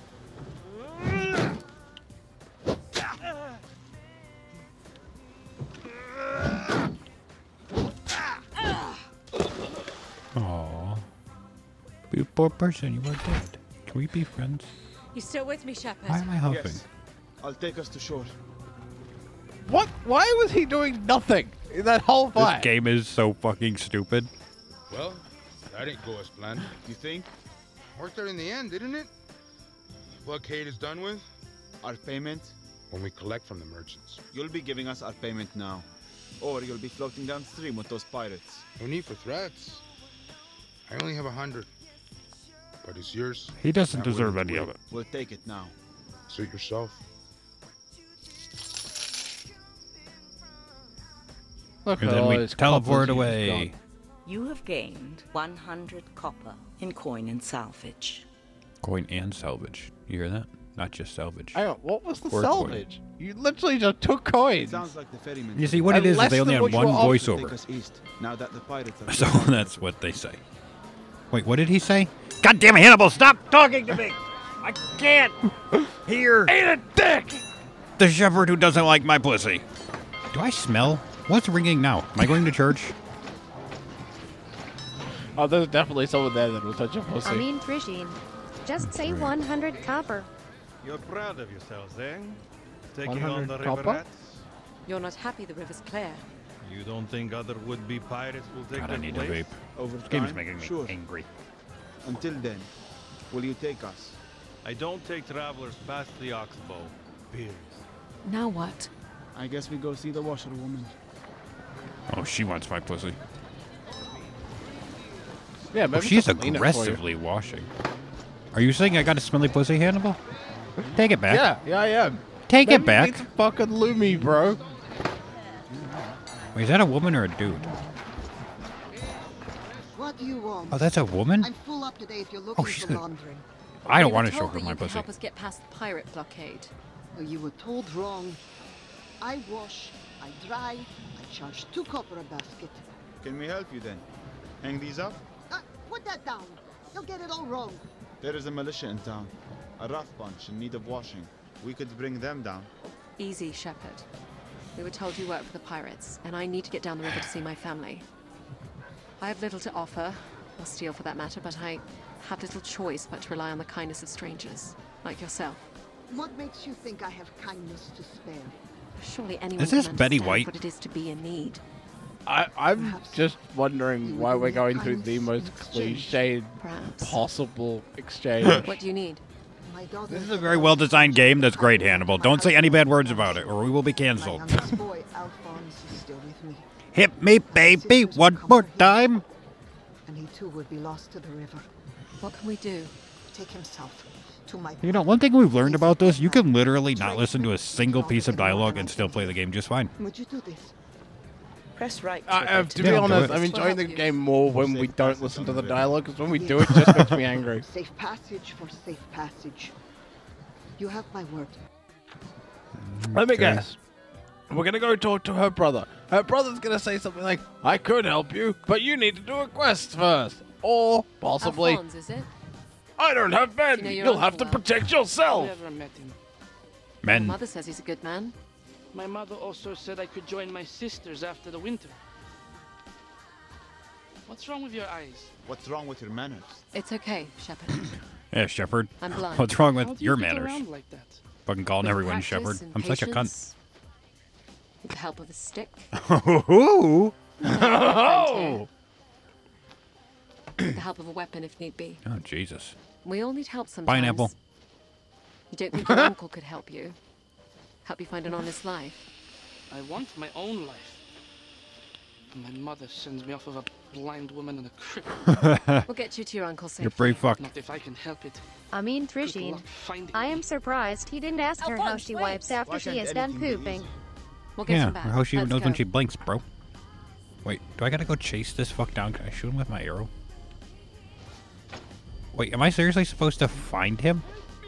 Aww. You poor person, you are dead. Can we be friends? You still with me, Shepard? Why am I huffing? Yes. I'll take us to shore. What? Why was he doing nothing in that whole This fight? game is so fucking stupid. Well, that didn't go as planned. You think? Worked out in the end, didn't it? What Kate is done with? Our payment? When we collect from the merchants. You'll be giving us our payment now. Or you'll be floating downstream with those pirates. No need for threats. I only have 100. But it's yours. He doesn't Not deserve willing to any of wait. it. We'll take it now. Suit yourself. Look And at then all we this teleport coppers away. he's got. You have gained 100 copper in coin and salvage. Coin and salvage. You hear that? Not just salvage. Hang on, what was the Or salvage? You literally just took coins. Sounds like the ferryman. You see, what it is less they only than had what one you were offered. Take voiceover. us east, now that the pirates are So that's what they say. Wait, what did he say? God damn it, Hannibal, stop talking to me! I can't hear. Eat a dick! The shepherd who doesn't like my pussy. Do I smell? What's ringing now? Am I going to church? Oh, there's definitely someone there that will touch your pussy. I mean, Trishine, just say 100 copper. You're proud of yourselves, eh? Taking 100 on the river copper? rats? You're not happy the river's clear. You don't think other would-be pirates will take God, I their need a place? vape. Over This game is time, making me sure. angry. Until then, will you take us? I don't take travelers past the Oxbow. Beers. Now what? I guess we go see the washerwoman. Oh, she wants my pussy. Yeah, Oh, maybe she's just clean it for you. aggressively washing. Are you saying I got a smelly pussy, Hannibal? Take it back. Yeah, I am. Take Maybe it back. It's fucking Lumi, bro. Wait, is that a woman or a dude? What do you want? Oh, that's a woman? I'm full up today if you're looking she's for a- laundry. I don't We want were to show told her that my you could pussy. help us get past the pirate blockade. Well, you were told wrong. I wash, I dry, I charge 2 copper a basket. Can we help you then? Hang these up? Put that down. You'll get it all wrong. There is a militia in town. A rough bunch in need of washing. We could bring them down. Easy, Shepherd. We were told you work for the pirates, and I need to get down the river to see my family. I have little to offer, or steal for that matter, but I have little choice but to rely on the kindness of strangers, like yourself. What makes you think I have kindness to spare? Surely anyone Is this can Betty understand White? what it is to be in need. I'm just wondering why we're going through the most exchange. cliched Perhaps. possible exchange. What do you need? My daughter This is a very well-designed game. That's great, Hannibal. Don't say any bad words about it, or we will be My canceled. youngest boy, Alphonse, is still with me. Hit me, baby, one more time. And he too would be lost to the river. What can we do? Take himself to my You know, one thing we've learned about this, you can literally not listen to a single piece of dialogue and still play the game just fine. Would you do this? Press right To be Yeah, I'll do honest, it. I'm enjoying the game more when we Safe don't passage listen on to the the dialogue, because when we do, it just makes me angry. Safe passage for safe passage. You have my word. Let me Okay. guess. We're gonna go talk to her brother. Her brother's gonna say something like, I could help you, but you need to do a quest first. Or, possibly, Alphonse, is it? I don't have men. You know your You'll have to uncle well. protect yourself. Never met him. My Men. mother says he's a good man. My mother also said I could join my sisters after the winter. What's wrong with your eyes? What's wrong with your manners? It's okay, Shepherd. Yeah, Shepard. I'm blind. What's wrong How with do you your get manners? around like that? Fucking calling With everyone practice Shepard. and I'm such a cunt. patience, With the help of a stick. Oh, Oh! With the help of a weapon if need be. oh, Jesus. We all need help sometimes. Pineapple. You don't think your uncle could help you? Help you find an honest life? I want my own life. My mother sends me off with a blind woman and a cripple. We'll get you to your uncle safely. You're brave fuck. Not if I can help it. I mean, Good Trishine, luck finding I me. am surprised he didn't ask her how Alphonse, she wait. wipes after Why she can't is done anything be pooping. easy? We'll get Yeah, him back. or how she Let's knows when go. she blinks, bro. Wait, do I gotta go chase this fuck down? Can I shoot him with my arrow? Wait, am I seriously supposed to find him?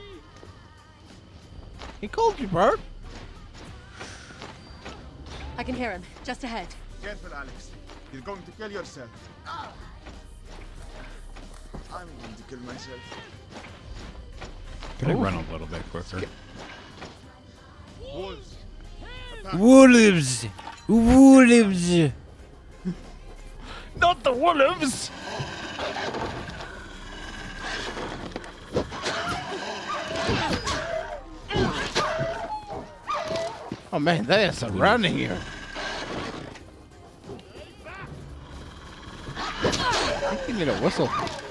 He called you, bro. I can hear him. Just ahead. Careful, Alex. You're going to kill yourself. I'm going to kill myself. Can I run a little bit quicker? Wolves. Wolves! Wolves! Not the wolves! Oh man, they are surrounding you. I think you need a whistle.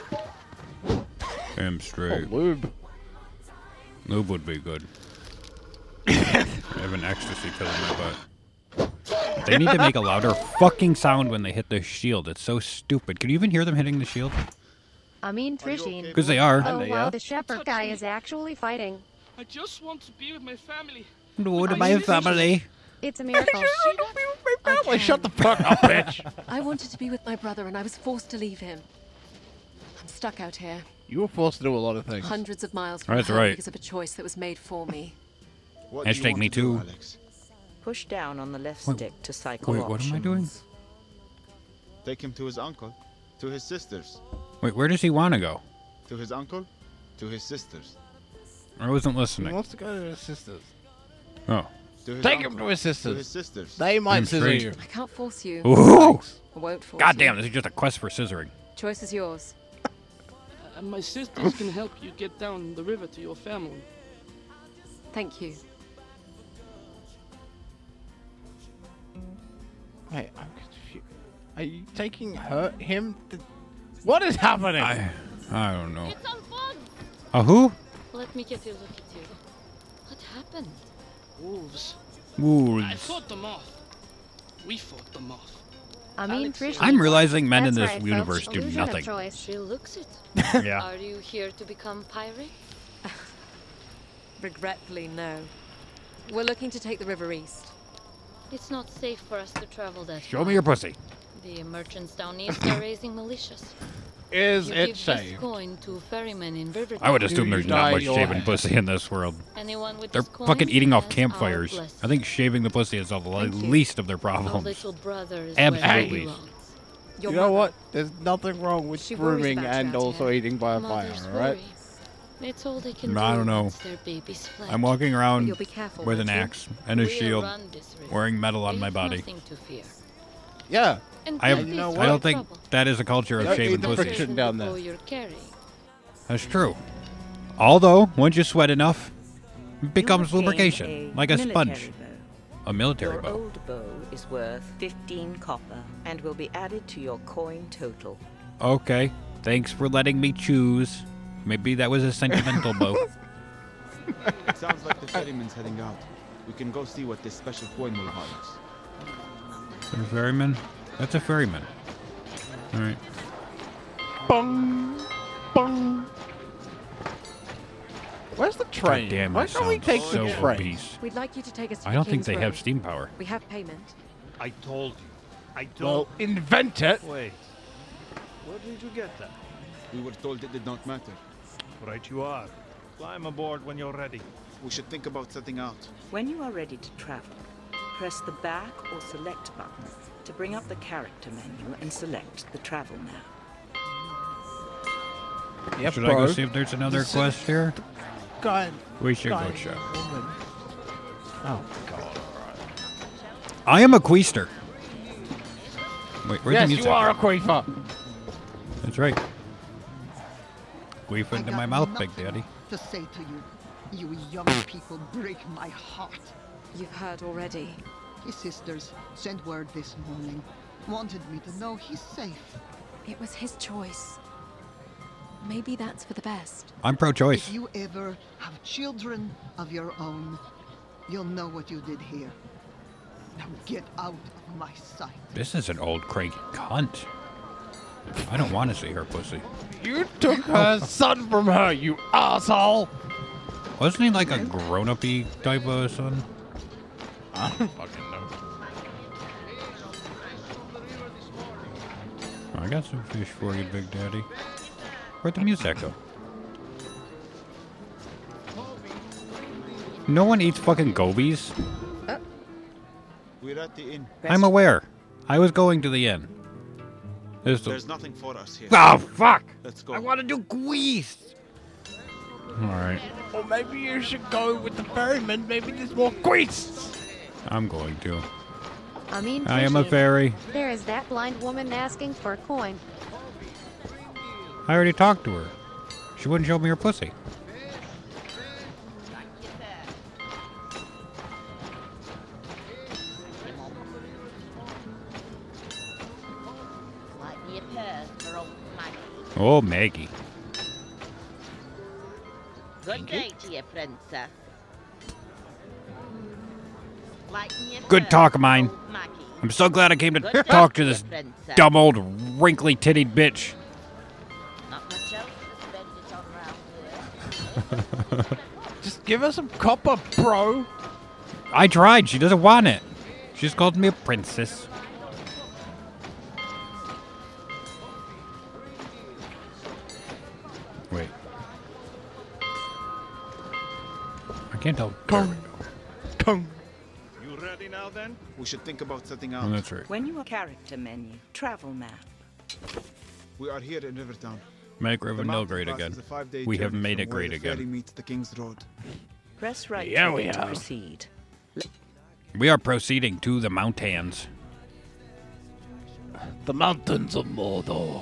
Damn straight. Oh, lube. Lube would be good. I have an ecstasy pill in my butt. They need to make a louder fucking sound when they hit the shield. It's so stupid. Can you even hear them hitting the shield? I mean, Trishine. Because they are. Oh, wow, the shepherd guy is actually fighting. I just want to be with my family. No, to my family. It's a miracle. Family, shut the fuck up, bitch. I wanted to be with my brother and I was forced to leave him. I'm stuck out here. You were forced to do a lot of things. Hundreds of miles from That's home right. because of a choice that was made for me. Hashtag me too. Push down on the left Wait, stick to cycle Wait, what am I doing? Take him to his uncle, to his sisters. Wait, where does he want to go? To his uncle, to his sisters. I wasn't He listening. wants to go to his sisters. Oh. Take him to his sisters. To his sisters. They might I'm scissor straight. you. I can't force you. Ooh! I won't force God you. damn, this is just a quest for scissoring. Choice is yours. My sisters can help you get down the river to your family. Thank you. Wait, I'm confused. Are you taking him? What is happening? I don't know. It's Alphonse! A who? Let me get a look at you. What happened? Wolves. Wolves. I fought them off. We fought them off. I mean, Trishine. I'm realizing men in That's this right, universe folks. do Illusion of nothing. choice. She looks it. Yeah. Are you here to become pirate? Regretfully, no. We're looking to take the river east. It's not safe for us to travel that Show far. me your pussy. The merchants down east are raising militias. Is you it give safe? this coin to ferrymen in Riverdale. I would assume there's not much your shaving ass? pussy in this world. Anyone with They're this coin fucking eating off has our campfires. blessing. I think shaving the pussy is the least of their Our problems. little brother is Absolutely. where he belongs. You know what? There's nothing wrong with She worries grooming about you and out also here. eating by a fire, Mothers alright? worry. It's all they can I do don't know. once their baby's fled. I'm walking around You'll be careful, with an won't you? axe and a We'll shield, run this river. wearing metal We on my have body. nothing to fear. Yeah. And I, have, don't be know so I don't think trouble. that is a culture of Don't shaving eat the pussy. friction down there. Oh, you're carrying. That's true. Although, once you sweat enough, it becomes You'll gain lubrication, a like a military sponge. bow. A military Your bow. old bow is worth 15 copper and will be added to your coin total. Okay, thanks for letting me choose. Maybe that was a sentimental bow. It sounds like the ferryman's heading out. We can go see what this special coin will harness. A ferryman? That's a ferryman. Alright. Bong, bong. Where's the train? Damn, Why I can't we sound take so the train? obese. We'd like you to take us to I the don't think King's they have Road. steam power. We have payment. I told you. I Well, told invent it. Wait. Where did you get that? We were told it did not matter. Right you are. Climb aboard when you're ready. We should think about setting out. When you are ready to travel, press the back or select button to bring up the character menu and select the travel map. Yep, Should I go see if there's another quest here? God. We should go God. check. Oh, God. I am a queester. Wait, where's Yes, the music? you are a queefer. That's right. Queef I into got my mouth, nothing Big Daddy. to say to you. You young people break my heart. You've heard already. His sisters sent word this morning. Wanted me to know he's safe. It was his choice. Maybe that's for the best. I'm pro-choice. If you ever have children of your own, you'll know what you did here. Now get out of my sight. This is an old cranky cunt. I don't want to see her pussy. You took her son from her, you asshole! Wasn't he like a grown-up-y type of son? I don't fucking know. I got some fish for you, Big Daddy. Where'd the music go? No one eats fucking gobies. We're at the inn. I'm aware. I was going to the inn. There's nothing for us here. Oh, fuck! Let's go. I want to do queeze! Alright, Or maybe you should go with the ferryman. Maybe there's more quests. I'm going to. I mean, I am a Trishine, fairy. There is that blind woman asking for a coin. I already talked to her. She wouldn't show me her pussy. Oh, Maggie. Good day to you, princess. Lighten your Good fur, talk of mine. old Maggie. I'm so glad I came to Good day talk to you, this princess. dumb old wrinkly tittied bitch. Not much else to spend it on round here. Just give her some copper, bro. I tried. She doesn't want it. She just called me a princess. Wait. I can't tell. Kong. Kong. You ready now then? We should think about setting out. Oh, that's right. When you are character menu, travel map. We are here in Rivertown. Make The Rivendell mountain great pass again. is a 5-day We have journey made from it where great the ferry again. meets the King's Road. Press right Yeah, we trigger to have. proceed. We are proceeding to the mountains. The mountains of Mordor.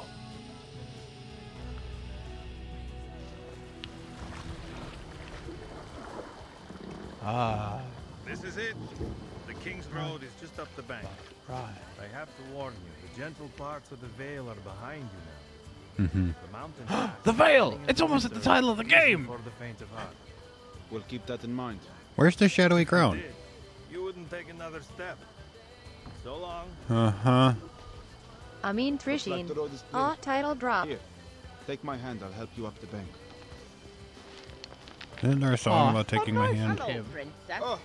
Ah. This is it. The King's Road is just up the bank. Right. I have to warn you, the gentle parts of the Vale are behind you now. Mm-hmm. The mountain pass The is Vale! leading It's us almost at the into title of the easy game! For the faint of heart. We'll keep that in mind. Where's the shadowy crown? Did, you wouldn't take another step. So long. Uh-huh. I mean, Looks like Trishine. the road is clear. Ah, title drop. Here, take my hand. I'll help you up the bank. Isn't there a song about taking my hand? Hello, princess. Oh,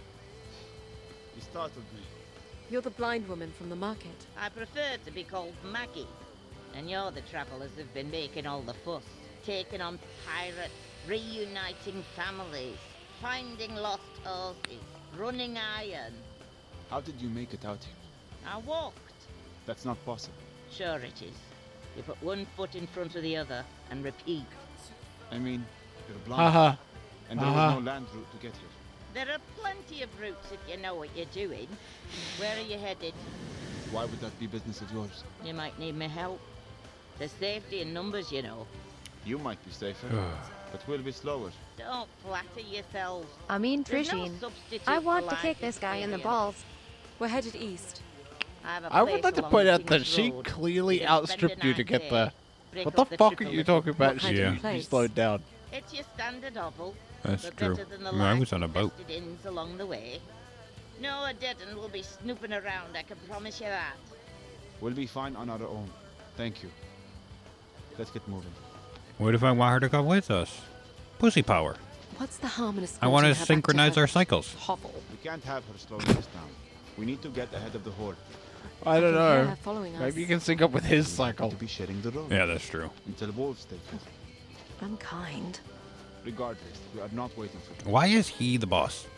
you startled me. You're the blind woman from the market. I prefer to be called Maggie. And you're the travellers who've been making all the fuss. Taking on pirates, reuniting families, finding lost horses, running iron. How did you make it out here? I walked. That's not possible. Sure it is. You put one foot in front of the other and repeat. I mean, you're blind. Haha. And there was no land route to get here. There are plenty of routes if you know what you're doing. Where are you headed? Why would that be business of yours? You might need my help. There's safety in numbers, you know. You might be safer, but we'll be slower. Don't flatter yourselves. I mean, There's no Trishine. substitute I for want to life kick this guy in the experience. balls. We're headed east. I would like to point out that she clearly outstripped you to get there. What the fuck are you talking about? She slowed down. It's your standard oval. That's but true. better than the I was on a boat. life-infested inns along the way. No Adedan will be snooping around, I can promise you that. We'll be fine on our own. Thank you. Let's get moving. What if I want her to come with us? Pussy power. What's the harm in us? I want to escorting her back synchronize her our cycles. hovel? We can't have her slowing us down. We need to get ahead of the horde. I don't can hear know. her following us. Maybe you can sync up with his cycle. To be sharing the road. Yeah, that's true. Until wolves take it. Unkind. Regardless, we are not waiting for them. Why is he the boss?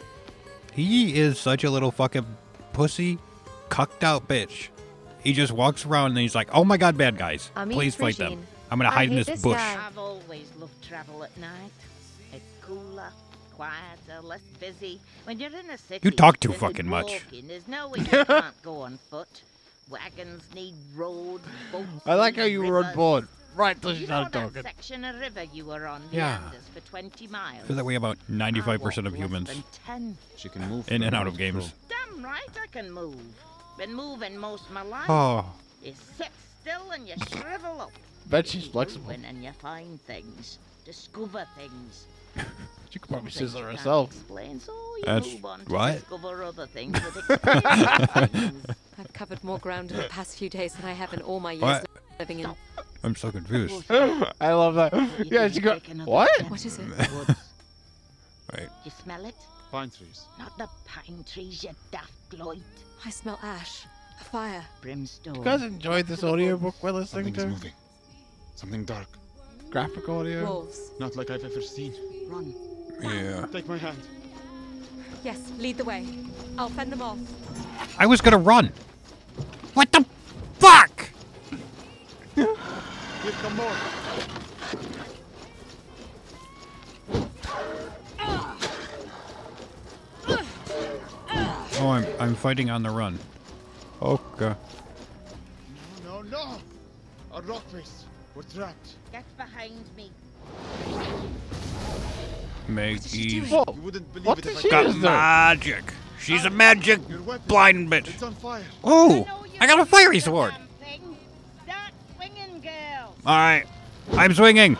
He is such a little fucking pussy, cucked out bitch. He just walks around and he's like, "Oh my god, bad guys! I mean, Please fight them. Trishine. I'm gonna I hide in hate this this bush." guy. I've always loved travel at night. It's cooler, quieter, less busy. When you're in a city, You talk too there's fucking much. walking. There's nowhere you can't go on foot. Wagons need roads, boats I like how need you were on rivers. board right till she You know started that talking. section of river you were on Yeah. meanders for 20 miles? I feel that way about 95% of I walked humans less than 10. She can move in for and a out of nice games. Damn right I can move. Been moving most of my life. Oh. You sit still and you shrivel up. Bet she's Keep flexible. moving and you find things, discover things. She could probably Some things scissor you can't herself. Explain, so you That's move on to what? discover other things that explain things. I've covered more ground in the past few days than I have in all my years What? living in. I'm so confused. I love that. Yeah, she got. What? What is it? Right. You smell it? Pine trees. Not the pine trees, you daft gloit. I smell ash, a fire. Brimstone. You guys enjoyed this audiobook we're listening Something's to? moving. Something dark. Graphic audio? Wolves. Not like I've ever seen. Run. Yeah. Take my hand. Yes, lead the way. I'll fend them off. I was gonna run. What the fuck? Here come more. Oh, I'm fighting on the run. Okay. No, no! A rock face. We're trapped. Get behind me. Maggie. You wouldn't believe What it did if she I got told do? you. magic. She's a magic Your weapon. blind bitch. It's on fire. Oh, I got a fiery sword. Damn thing. Start swinging, girl. All right. I'm swinging.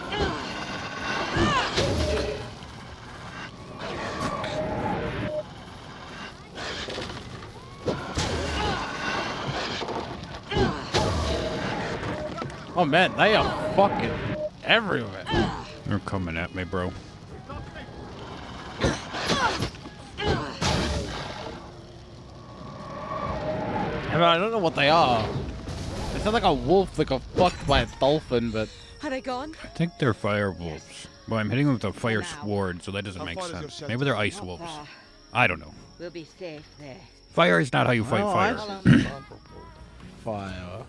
Oh man, they are fucking everywhere. They're coming at me, bro. I mean, I don't know what they are. They sound like a wolf that got fucked by a dolphin, but... Are they gone? I think they're fire wolves. Well, I'm hitting them with a fire sword, so that doesn't make sense. Maybe they're ice wolves. I don't know. We'll be safe there. Fire is not how you fight fire. Fire.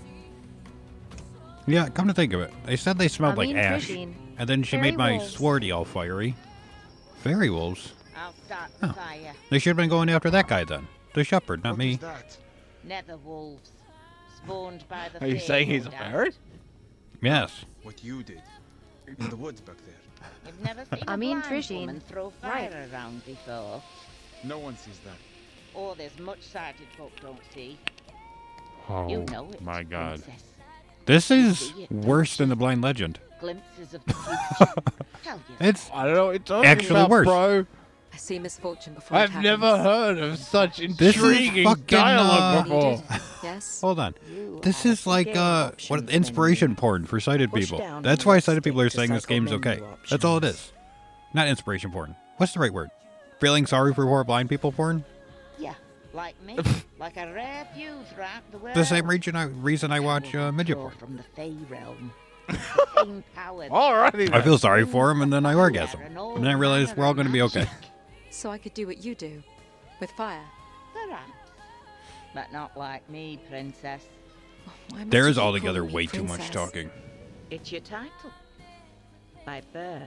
Yeah, come to think of it. They said they smelled like ash. Trishine. And then she Fairy made my wolves. swordy all fiery. Fairy wolves? I'll start the fire. They should have been going after that guy then. The shepherd, not me. Nether wolves. Spawned by the Are you saying he's a Fey, no fairy? doubt. Yes. What you did in the woods back there. You've never seen I a mean, blind Trishine. woman throw fire around before. No one sees that. Or there's much sighted folk don't see. Oh, You know it, my God. princess. This is See it, worse than the Blind Legend. Glimpses of the future. Hell yeah. It's I don't know what you're talking actually about, worse. bro. I see misfortune before it I've never happens. heard of such This is intriguing fucking, dialogue before. Yes. Hold on. This is like what inspiration porn for sighted people. That's why sighted people are saying this game's okay. That's all it is. Not inspiration porn. What's the right word? Feeling sorry for poor blind people porn? Yeah, like me. Like a rare few throughout the world. The same reason I watch midget porn. From the Fey realm. Same power. Alrighty. I feel sorry for him and then I orgasm. And then I realize we're all going to be okay. So I could do what you do, with fire. Perhaps. But not like me, princess. Why must There you is keep altogether calling me way too much princess? talking. It's your title. By birth.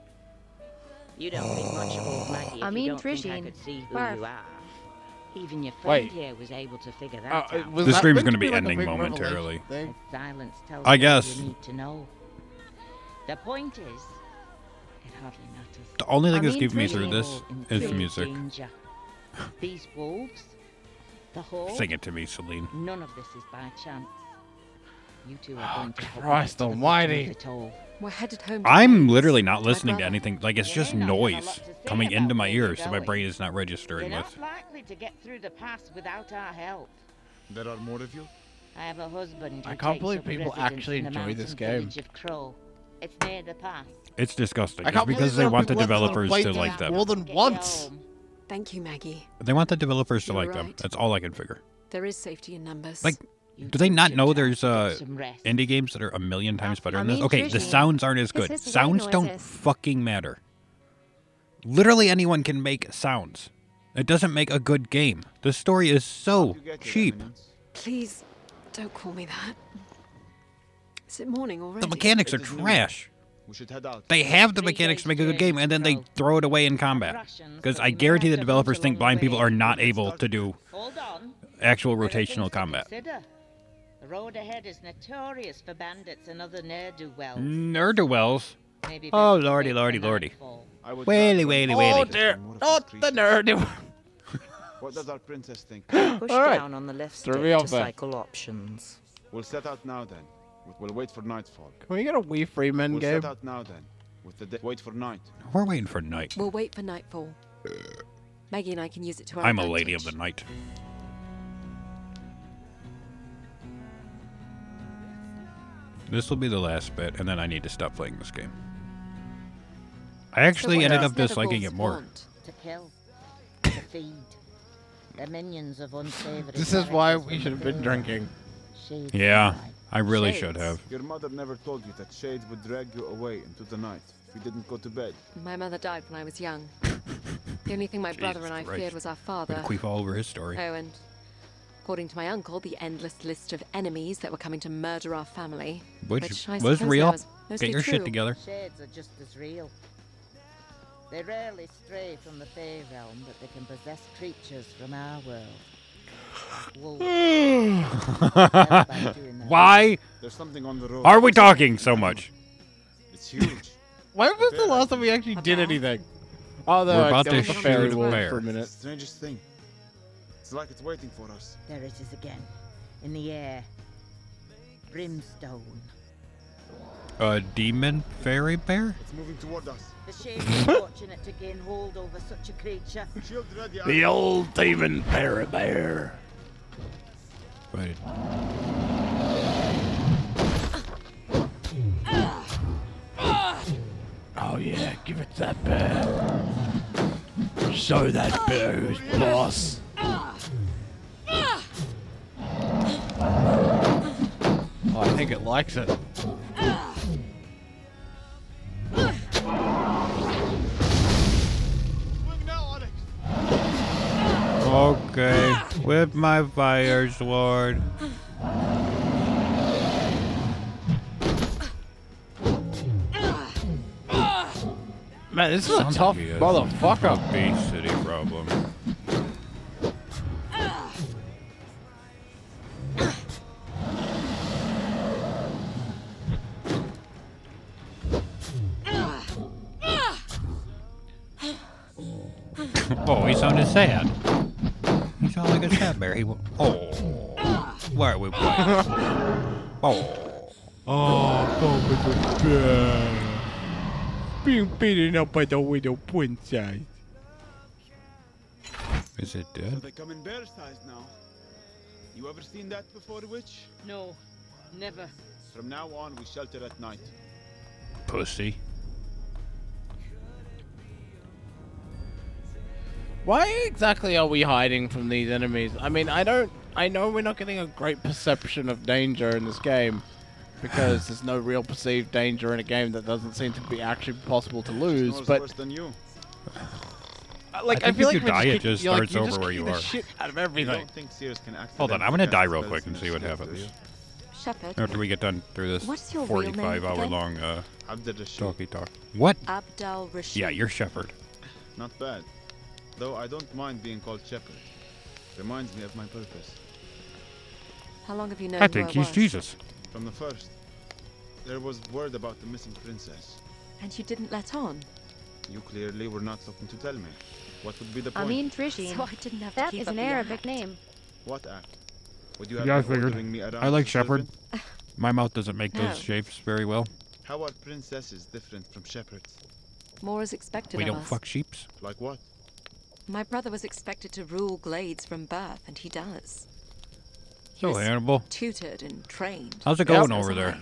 You don't think much of old Maggie if I you mean, don't think I Trishine. could see who Barf. you are. Even your friend Wait. here was able to figure that out. was The that stream's meant going to to be like a ending big momentarily. revelation thing? Silence tells I you all guess. you need to know. The point is, it hardly matters. The only thing I that's mean, keeping me through Trishine. this is the music. Danger. These wolves, the horde, Sing it to me, Celine. none of this is by chance. You two are going to help me Christ get to the bottom almighty. of it all. We're headed home. I'm today. literally not My listening to brother. anything. Like, it's You just may not have a lot noise to say coming about into my where you're ears that my going. brain is not You're registering not with. likely to get through the pass without our help. There are more of you? I have a husband who I can't takes believe up people residence actually in the enjoy this mountain game. village of Crow. It's near the pass. It's disgusting. I It's can't because believe they there are want the people that have developers played to this like them. more than Get you once. home. Thank you, Maggie. They want the developers to You're like them. right. That's all I can figure. There is safety in numbers. Like, You do they two not should know try there's to get some rest. indie games that are a million times better I than this? mean, Okay, the Trishine. sounds aren't as This good. is white Sounds don't noises. fucking matter. Literally anyone can make sounds. It doesn't make a good game. The story is so You get it, cheap. Eminence. Please, don't call me that. Is it morning already? The mechanics are It is noon. trash. We should head out. They have the mechanics to make a good game, and then they throw it away in combat. Because I guarantee the developers think blind people are not able to do Hold on. actual There are things rotational to combat. consider. The road ahead is notorious for bandits and other ne'er-do-wells. Nerdwells. Maybe Oh, best to lordy, wait lordy, for lordy. nightfall. I would Whaley, rather- whaley, Oh whaley. dear, More of not these the creatures. nerd. What does our princess think? Push Alright. down on the left Throw stick me to off there. cycle options. We'll set out now then. We'll wait for nightfall. Can we get a Wii Freeman We'll game? set out now then. With the wait for night. We're waiting for night. We'll wait for nightfall. Maggie and I can use it to our I'm a advantage. lady of the night. This will be the last bit, and then I need to stop playing this game. I actually what ended does up disliking Netherwolves it more. want? To kill. To feed. They're minions of unsavory This is why characters we from should have the been Feywild. drinking. Shades Yeah, of light. I really Shades. should have. Your mother never told you that shades would drag you away into the night if you didn't go to bed. My mother died when I was young. The only thing my brother and I Christ. feared was our Way father. to queef all over his story. Oh, and according to my uncle, the endless list of enemies that were coming to murder our family. Which I was suppose real. now is mostly Get your true. shit together. Shades are just as real. They rarely stray from the Fey realm, but they can possess creatures from our world. Wolves. Everybody's doing that. Why There's something on the road. are we talking so much? It's huge. When was the last time we actually did anything? Oh, no, We're about there to was the fairy shoot a wolf bear. for a minute. Strangest thing. It's like it's waiting for us. There it is again. In the air. Brimstone. A demon fairy bear? It's moving toward us. The shame is fortunate to gain hold over such a creature. Shield ready. The old demon fairy bear. Wait. Oh yeah, give it that bear. Show that bear who's boss. Oh, I think it likes it. Okay, with my fire sword. Man, this is a Sounds tough like he has motherfucker. Obesity problem. Oh, he sounded sad. He sounded like a sad bear. Oh, why are we playing? Oh, it's a bear. Being beaten up by the widow princess. Is it So dead? they come in bear size now. You ever seen that before, witch? No, never. From now on, we shelter at night. Pussy. Why exactly are we hiding from these enemies? I mean, I know we're not getting a great perception of danger in this game because there's no real perceived danger in a game that doesn't seem to be actually possible to lose, Knows but worse than you. like I I think feel if like you die, it just you're starts you're over just where you kicking the are. shit out of You everything. don't think Sears can Hold on, I'm gonna die real quick and see what happens. Shepherd. After we get done through this What's your real name 45-hour again? long Abdul Rashid. talky talk. What? Abdul Rashid. Yeah, you're Shepherd. Not bad. Though I don't mind being called Shepherd. Reminds me of my purpose. How long have you known I who think he's was? Jesus. From the first, there was word about the missing princess. And you didn't let on? You clearly were not looking to tell me. What would be the point? Amin Trishin. So I didn't have to That keep is up an the Arabic act. name. What act? Would you have Yeah, I been figured. ordering me around I like as a Shepherd. servant? My mouth doesn't make No. those shapes very well. How are princesses different from shepherds? More is expected We of don't us. fuck sheeps. Like what? My brother was expected to rule Glades from birth, and he does. He So was Hannibal, tutored and trained. how's it Yes, going as over am there?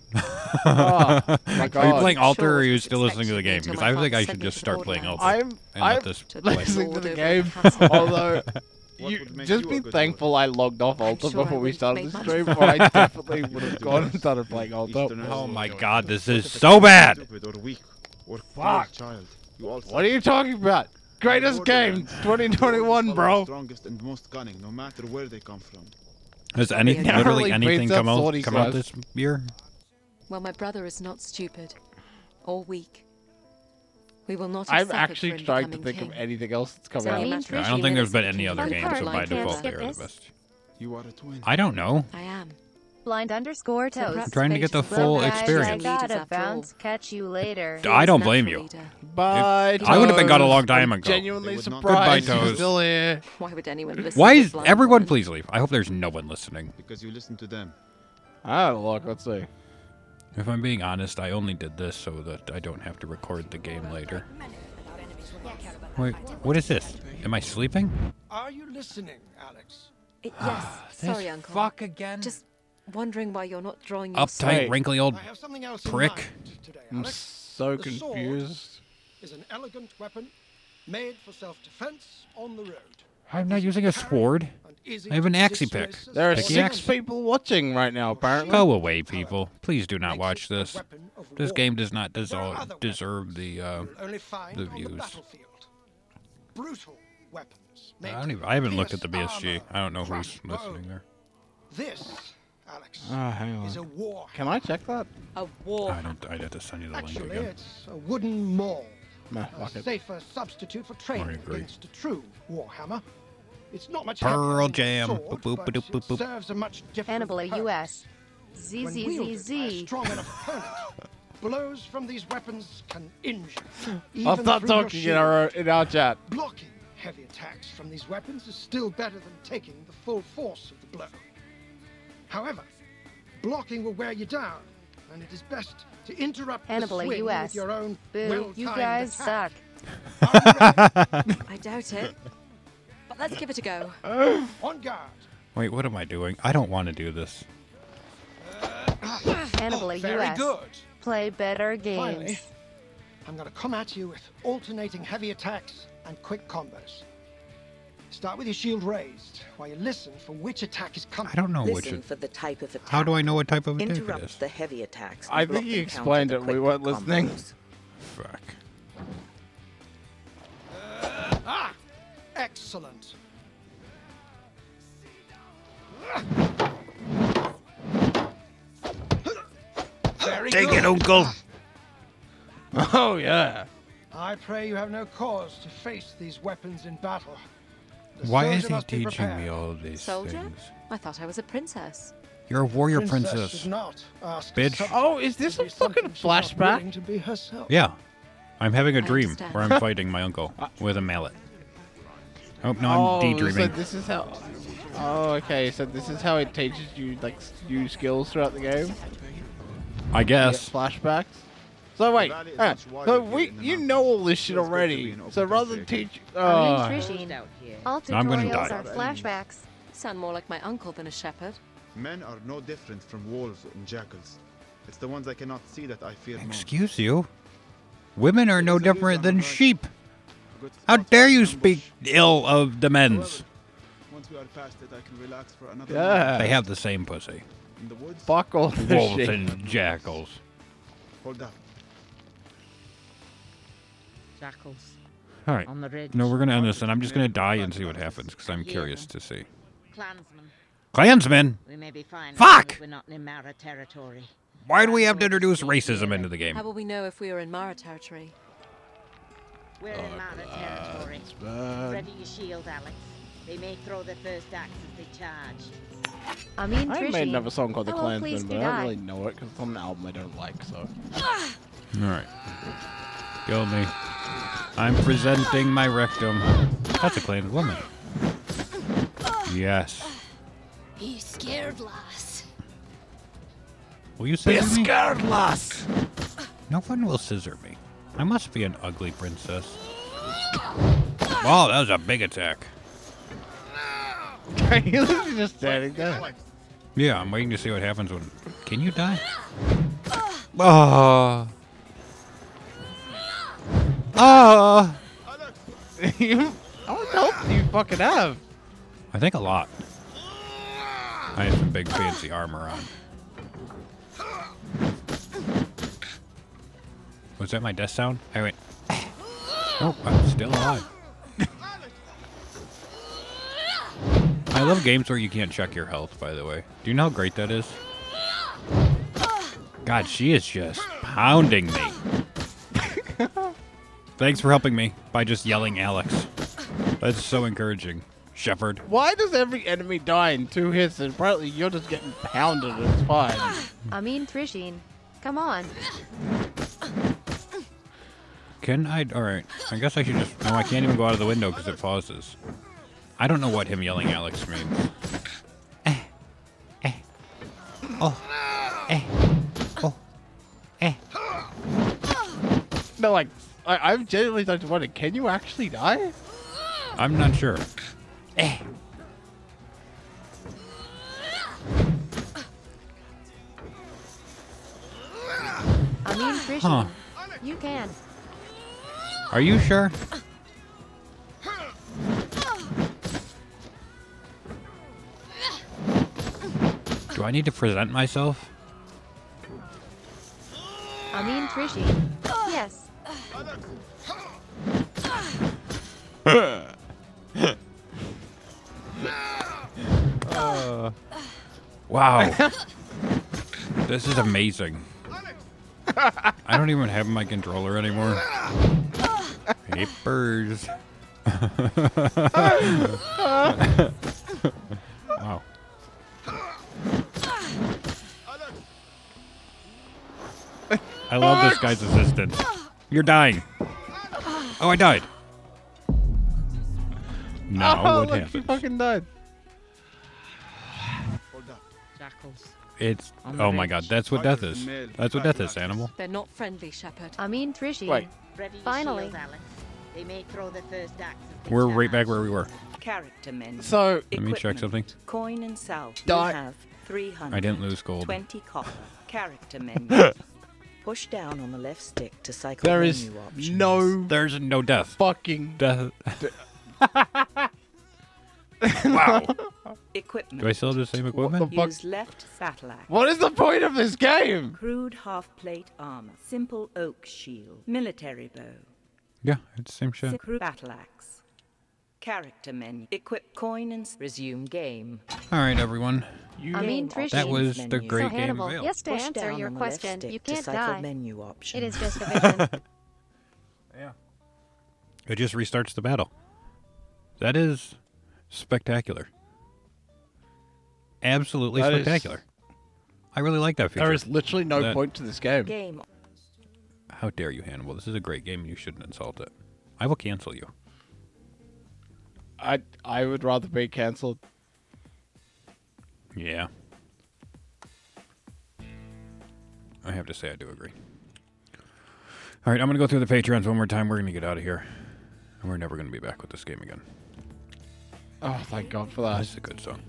Oh, my Are you God. playing Alter or are you Sure, still listening to the game? expected Because me I until think my I father should sent me just to start playing Borderlands. Alter and let this to play. listening to Lord the over game, Castle. although What you would make just you be a good thankful I logged off Alter sure I before we wouldn't started make the much stream, of or I definitely would have gone and started playing Alter. Easterners Oh my or God, this is so bad! stupid or weak or Fuck. child. You all What are you talking about? Greatest game, Borderlands. 2021, Follow bro. the strongest and most cunning, no matter where they come from. Has any Yeah. literally Narrowly anything beats come up out 40 this year? Well, my brother is not stupid or weak. We will not. I'm have suffered actually for him trying to becoming think of king. anything else that's come So out. he Yeah, must I wish don't he think there's was been the any king other of games, so Blind by default Canvas. they're the best. You are a twin. I don't know. I am. Blind _toast. perhaps trying to get the fate full will Guys, experience. I leaders gotta after all. bounce. Catch you later. I don't blame you. Natural leader. Bye. I would have been gone a Toes. long time I'm ago. Genuinely They would not- surprised Goodbye, you're Toes. still here. Why would anyone listen? Why to a is blind everyone woman? please leave? I hope there's no one listening. Because you listen to them. I don't look. Let's see. If I'm being honest, I only did this so that I don't have to record the game later. Wait, what is this? Am I sleeping? Are you listening, Alex? Yes. Sorry, Uncle. Fuck again. Just wondering why you're not drawing your Uptight, Hey. wrinkly old I have something else in prick. mind today, I'm Alex. so The sword confused. is an elegant weapon made for self-defense on the road. I'm not using a sword. I have an axie pick. There are Pick the 6 axe. people watching right now, apparently. Go away, people. Please do not watch this. This game does not deserve the Only find the on the views. battlefield. Brutal weapons. I haven't looked at the BSG. I don't know who's Crush listening there. This, Alex, Hang on. is a war. Can I check that? A war. I'd have to send you the link Actually, again. it's a wooden maul. Nah, A fuck it. safer substitute for I training agree. against a true warhammer. It's not much Pearl heavier than a Jam. sword, Boop, boop, but ba-doop, boop, it boop. serves a much different Hannibal purpose. US. When wielded by a ZZZZ. strong enough opponent, blows from these weapons can injure. I'll even stop through your talking shield. in our chat. Blocking heavy attacks from these weapons is still better than taking the full force of the blow. However, blocking will wear you down, and it is best to interrupt Hannibal the swing US. with your own Boo, well-timed you guys attack. suck. I doubt it. But let's give it a go. On guard. Wait, what am I doing? I don't want to do this. Hannibal Very US. good. Play better games. Finally, I'm going to come at you with alternating heavy attacks and quick combos. Start with your shield raised while you listen for which attack is coming. I don't know which. Listen for the type of attack. How do I know what type of attack it Interrupt is? the heavy attacks. I and block think you and counter explained the it. We quick weren't listening. combos. Fuck. Excellent. Very Take good. it, Uncle. Oh, yeah. I pray you have no cause to face these weapons in battle. The Why soldier is he must be teaching prepared. me all of these Soldier? things? I thought I was a princess. You're a warrior Princess princess. should not ask Bitch. subject Oh, is this to a be fucking something she's not flashback? willing to be herself. Yeah. I'm having a dream understand. where I'm fighting my uncle with a mallet. Oh, no, I'm daydreaming. So this is how. Oh, okay. So this is how it teaches you like new skills throughout the game. I You get guess. flashbacks. So wait, valley is hang on. much wider So here we, in the you mountains. know all this shit So it's good to be already. an open So rather than country. teach, I mean, Trishine. Out here. All I'm gonna tutorials die. are flashbacks. Sound more like my uncle than a shepherd. Men are no different from wolves and jackals. It's the ones I cannot see that I fear most. Excuse you? Women are no different than sheep. How dare you speak ill of the men's? Once we are past it, I can relax for another Yeah. They have the same pussy. in the woods. fuck all the Wolves shit. and jackals. Hold up. Jackals. All right. On the ridge. No, we're going to end this, and I'm just going to die and see what happens, because I'm curious to see. Clansmen. Klansmen? We may be fine. Fuck! as long as We're not in Mara territory. Why do we have to introduce racism into the game? How will we know if we are in Mara territory? We're in Mara territory. bad. Ready your shield, Alex. They may throw their first axe as they charge. I mean, I Trishine. made another song called The Hello, Klansman, please but do I don't die. really know it because it's on an album I don't like. So. All right. Kill me. I'm presenting my rectum. That's a Klan woman. Yes. He's scared, lass. Will you scissor me? scared, lass. No one will scissor me. I must be an ugly princess. Wow, that was a big attack. You're literally just standing there. Yeah, I'm waiting to see what happens when... Can you die? Oh. Oh. How much health do you fucking have? I think a lot. I have some big fancy armor on. Was that my death sound? I went... Oh, I'm still alive. I love games where you can't check your health, by the way. Do you know how great that is? God, she is just pounding me. Thanks for helping me by just yelling Alex. That's so encouraging. Shepherd. Why does every enemy die in 2 hits and apparently you're just getting pounded and it's fine? I mean, Trishine. Come on. Can I? Alright. I guess I should just... No, I can't even go out of the window because it pauses. I don't know what him yelling Alex means. Oh. Oh. No, like, I've genuinely started to wonder, can you actually die? I'm not sure. I mean, Trishine. Huh. You can. Are you sure? Do I need to present myself? I mean, Trishine. Yes. Wow. This is amazing. I don't even have my controller anymore. Papers. Wow. I love this guy's assistance. You're dying. Oh, I died. Now Oh, what look, happens? she fucking died. Jackals. It's... On the Oh my ridge. god, that's what death is. That's what death is, Animal. They're not friendly, Shepard. I mean, Trishy. Wait. Ready your Finally. shields, Alex. They may throw the first axe of We're right back where we were. Character menu. So- Let me check something. Coin and salve. You Die. have 300. I didn't lose gold. 20 copper. Character menu. Push down on the left stick to cycle There menu is options. no There's no death. fucking Death. Wow. Equipment. Do I still have the same equipment? Use left battle axe. What is the point of this game? Crude half-plate armor. Simple oak shield. Military bow. Yeah, it's the same shit. Crude battle axe. Character menu. Equip coin and resume game. All right, everyone. I mean, Trishy. That was the great so game Hannibal, of Ale. yes, to Push answer down your on the left question, stick you to can't cycle die. menu option. It is just a vision. Yeah. It just restarts the battle. That is spectacular. Absolutely That is- spectacular. I really like that feature. There is literally no That- point to this game. Game. How dare you, Hannibal? This is a great game and you shouldn't insult it. I will cancel you. I would rather be cancelled. Yeah. I have to say I do agree. All right, I'm going to go through the Patreons one more time. We're going to get out of here. And we're never going to be back with this game again. Oh, thank God for that. This is a good song.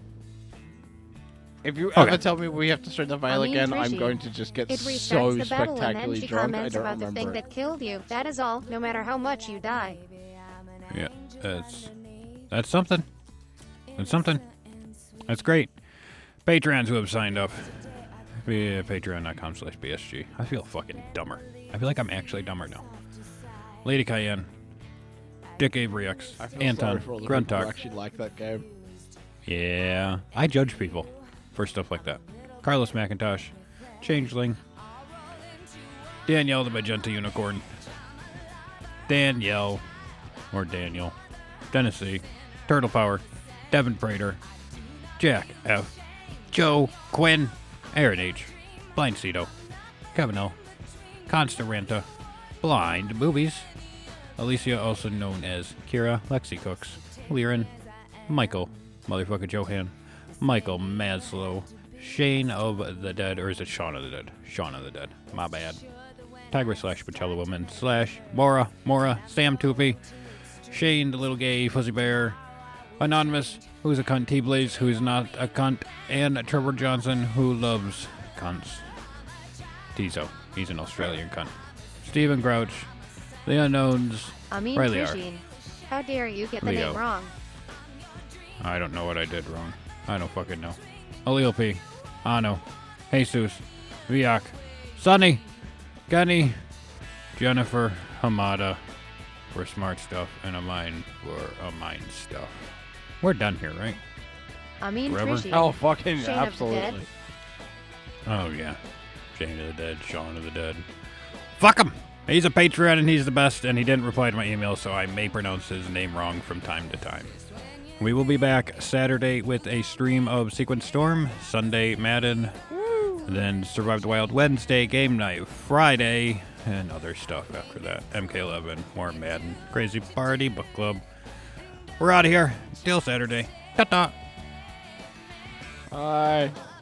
If you Okay. ever tell me we have to string the veil I mean, again, I'm Trishy, going to just get It so restarts the battle and then spectacularly she drunk I comments don't about the thing remember it. that killed you. That is all, no matter how much you die. Yeah, that's something. That's something. That's great. Patrons who have signed up. Via patreon.com/BSG. I feel fucking dumber. I feel like I'm actually dumber now. Lady Cayenne. Dick Avery X. I feel Anton. sorry for all the people who Gruntalk. actually like that game. Yeah. I judge people for stuff like that. Carlos McIntosh. Changeling. Danielle the Magenta Unicorn. Danielle. Or Daniel. Tennessee. Turtle Power. Devin Prater. Jack F. Joe Quinn. Aaron H. Blind Cito. Kevin L. Constant Ranta. Blind Movies. Alicia, also known as Kira. Lexi Cooks. Liren. Michael. Motherfucker Johan. Michael Maslow. Shane of the Dead. Or is it Shaun of the Dead? Shaun of the Dead. My bad. Tiger / Pachella Woman / Mora. Sam Toopy. Shane, the little gay fuzzy bear. Anonymous, who's a cunt. T-Blaze, who's not a cunt. And Trevor Johnson, who loves cunts. Tizo, he's an Australian cunt. Stephen Grouch. The Unknowns. I mean, Riley R. Trishy, how dare you get the Leo. name wrong? I don't know what I did wrong. I don't fucking know. Alil P. Ano. Jesus. Viak. Sunny. Gunny. Jennifer. Hamada. For smart stuff. And a mine for a mine stuff. We're done here, right? I mean, Forever? Trishy. Oh, fucking Shane of the Dead. absolutely. Oh, yeah. Shane of the Dead. Shaun of the Dead. Fuck him! He's a Patreon and he's the best, and he didn't reply to my email, so I may pronounce his name wrong from time to time. We will be back Saturday with a stream of Sequence Storm, Sunday Madden, then Survive the Wild Wednesday, Game Night Friday, and other stuff after that. MK11, more Madden, Crazy Party, Book Club. We're out of here. Till Saturday. Ta-ta. Bye.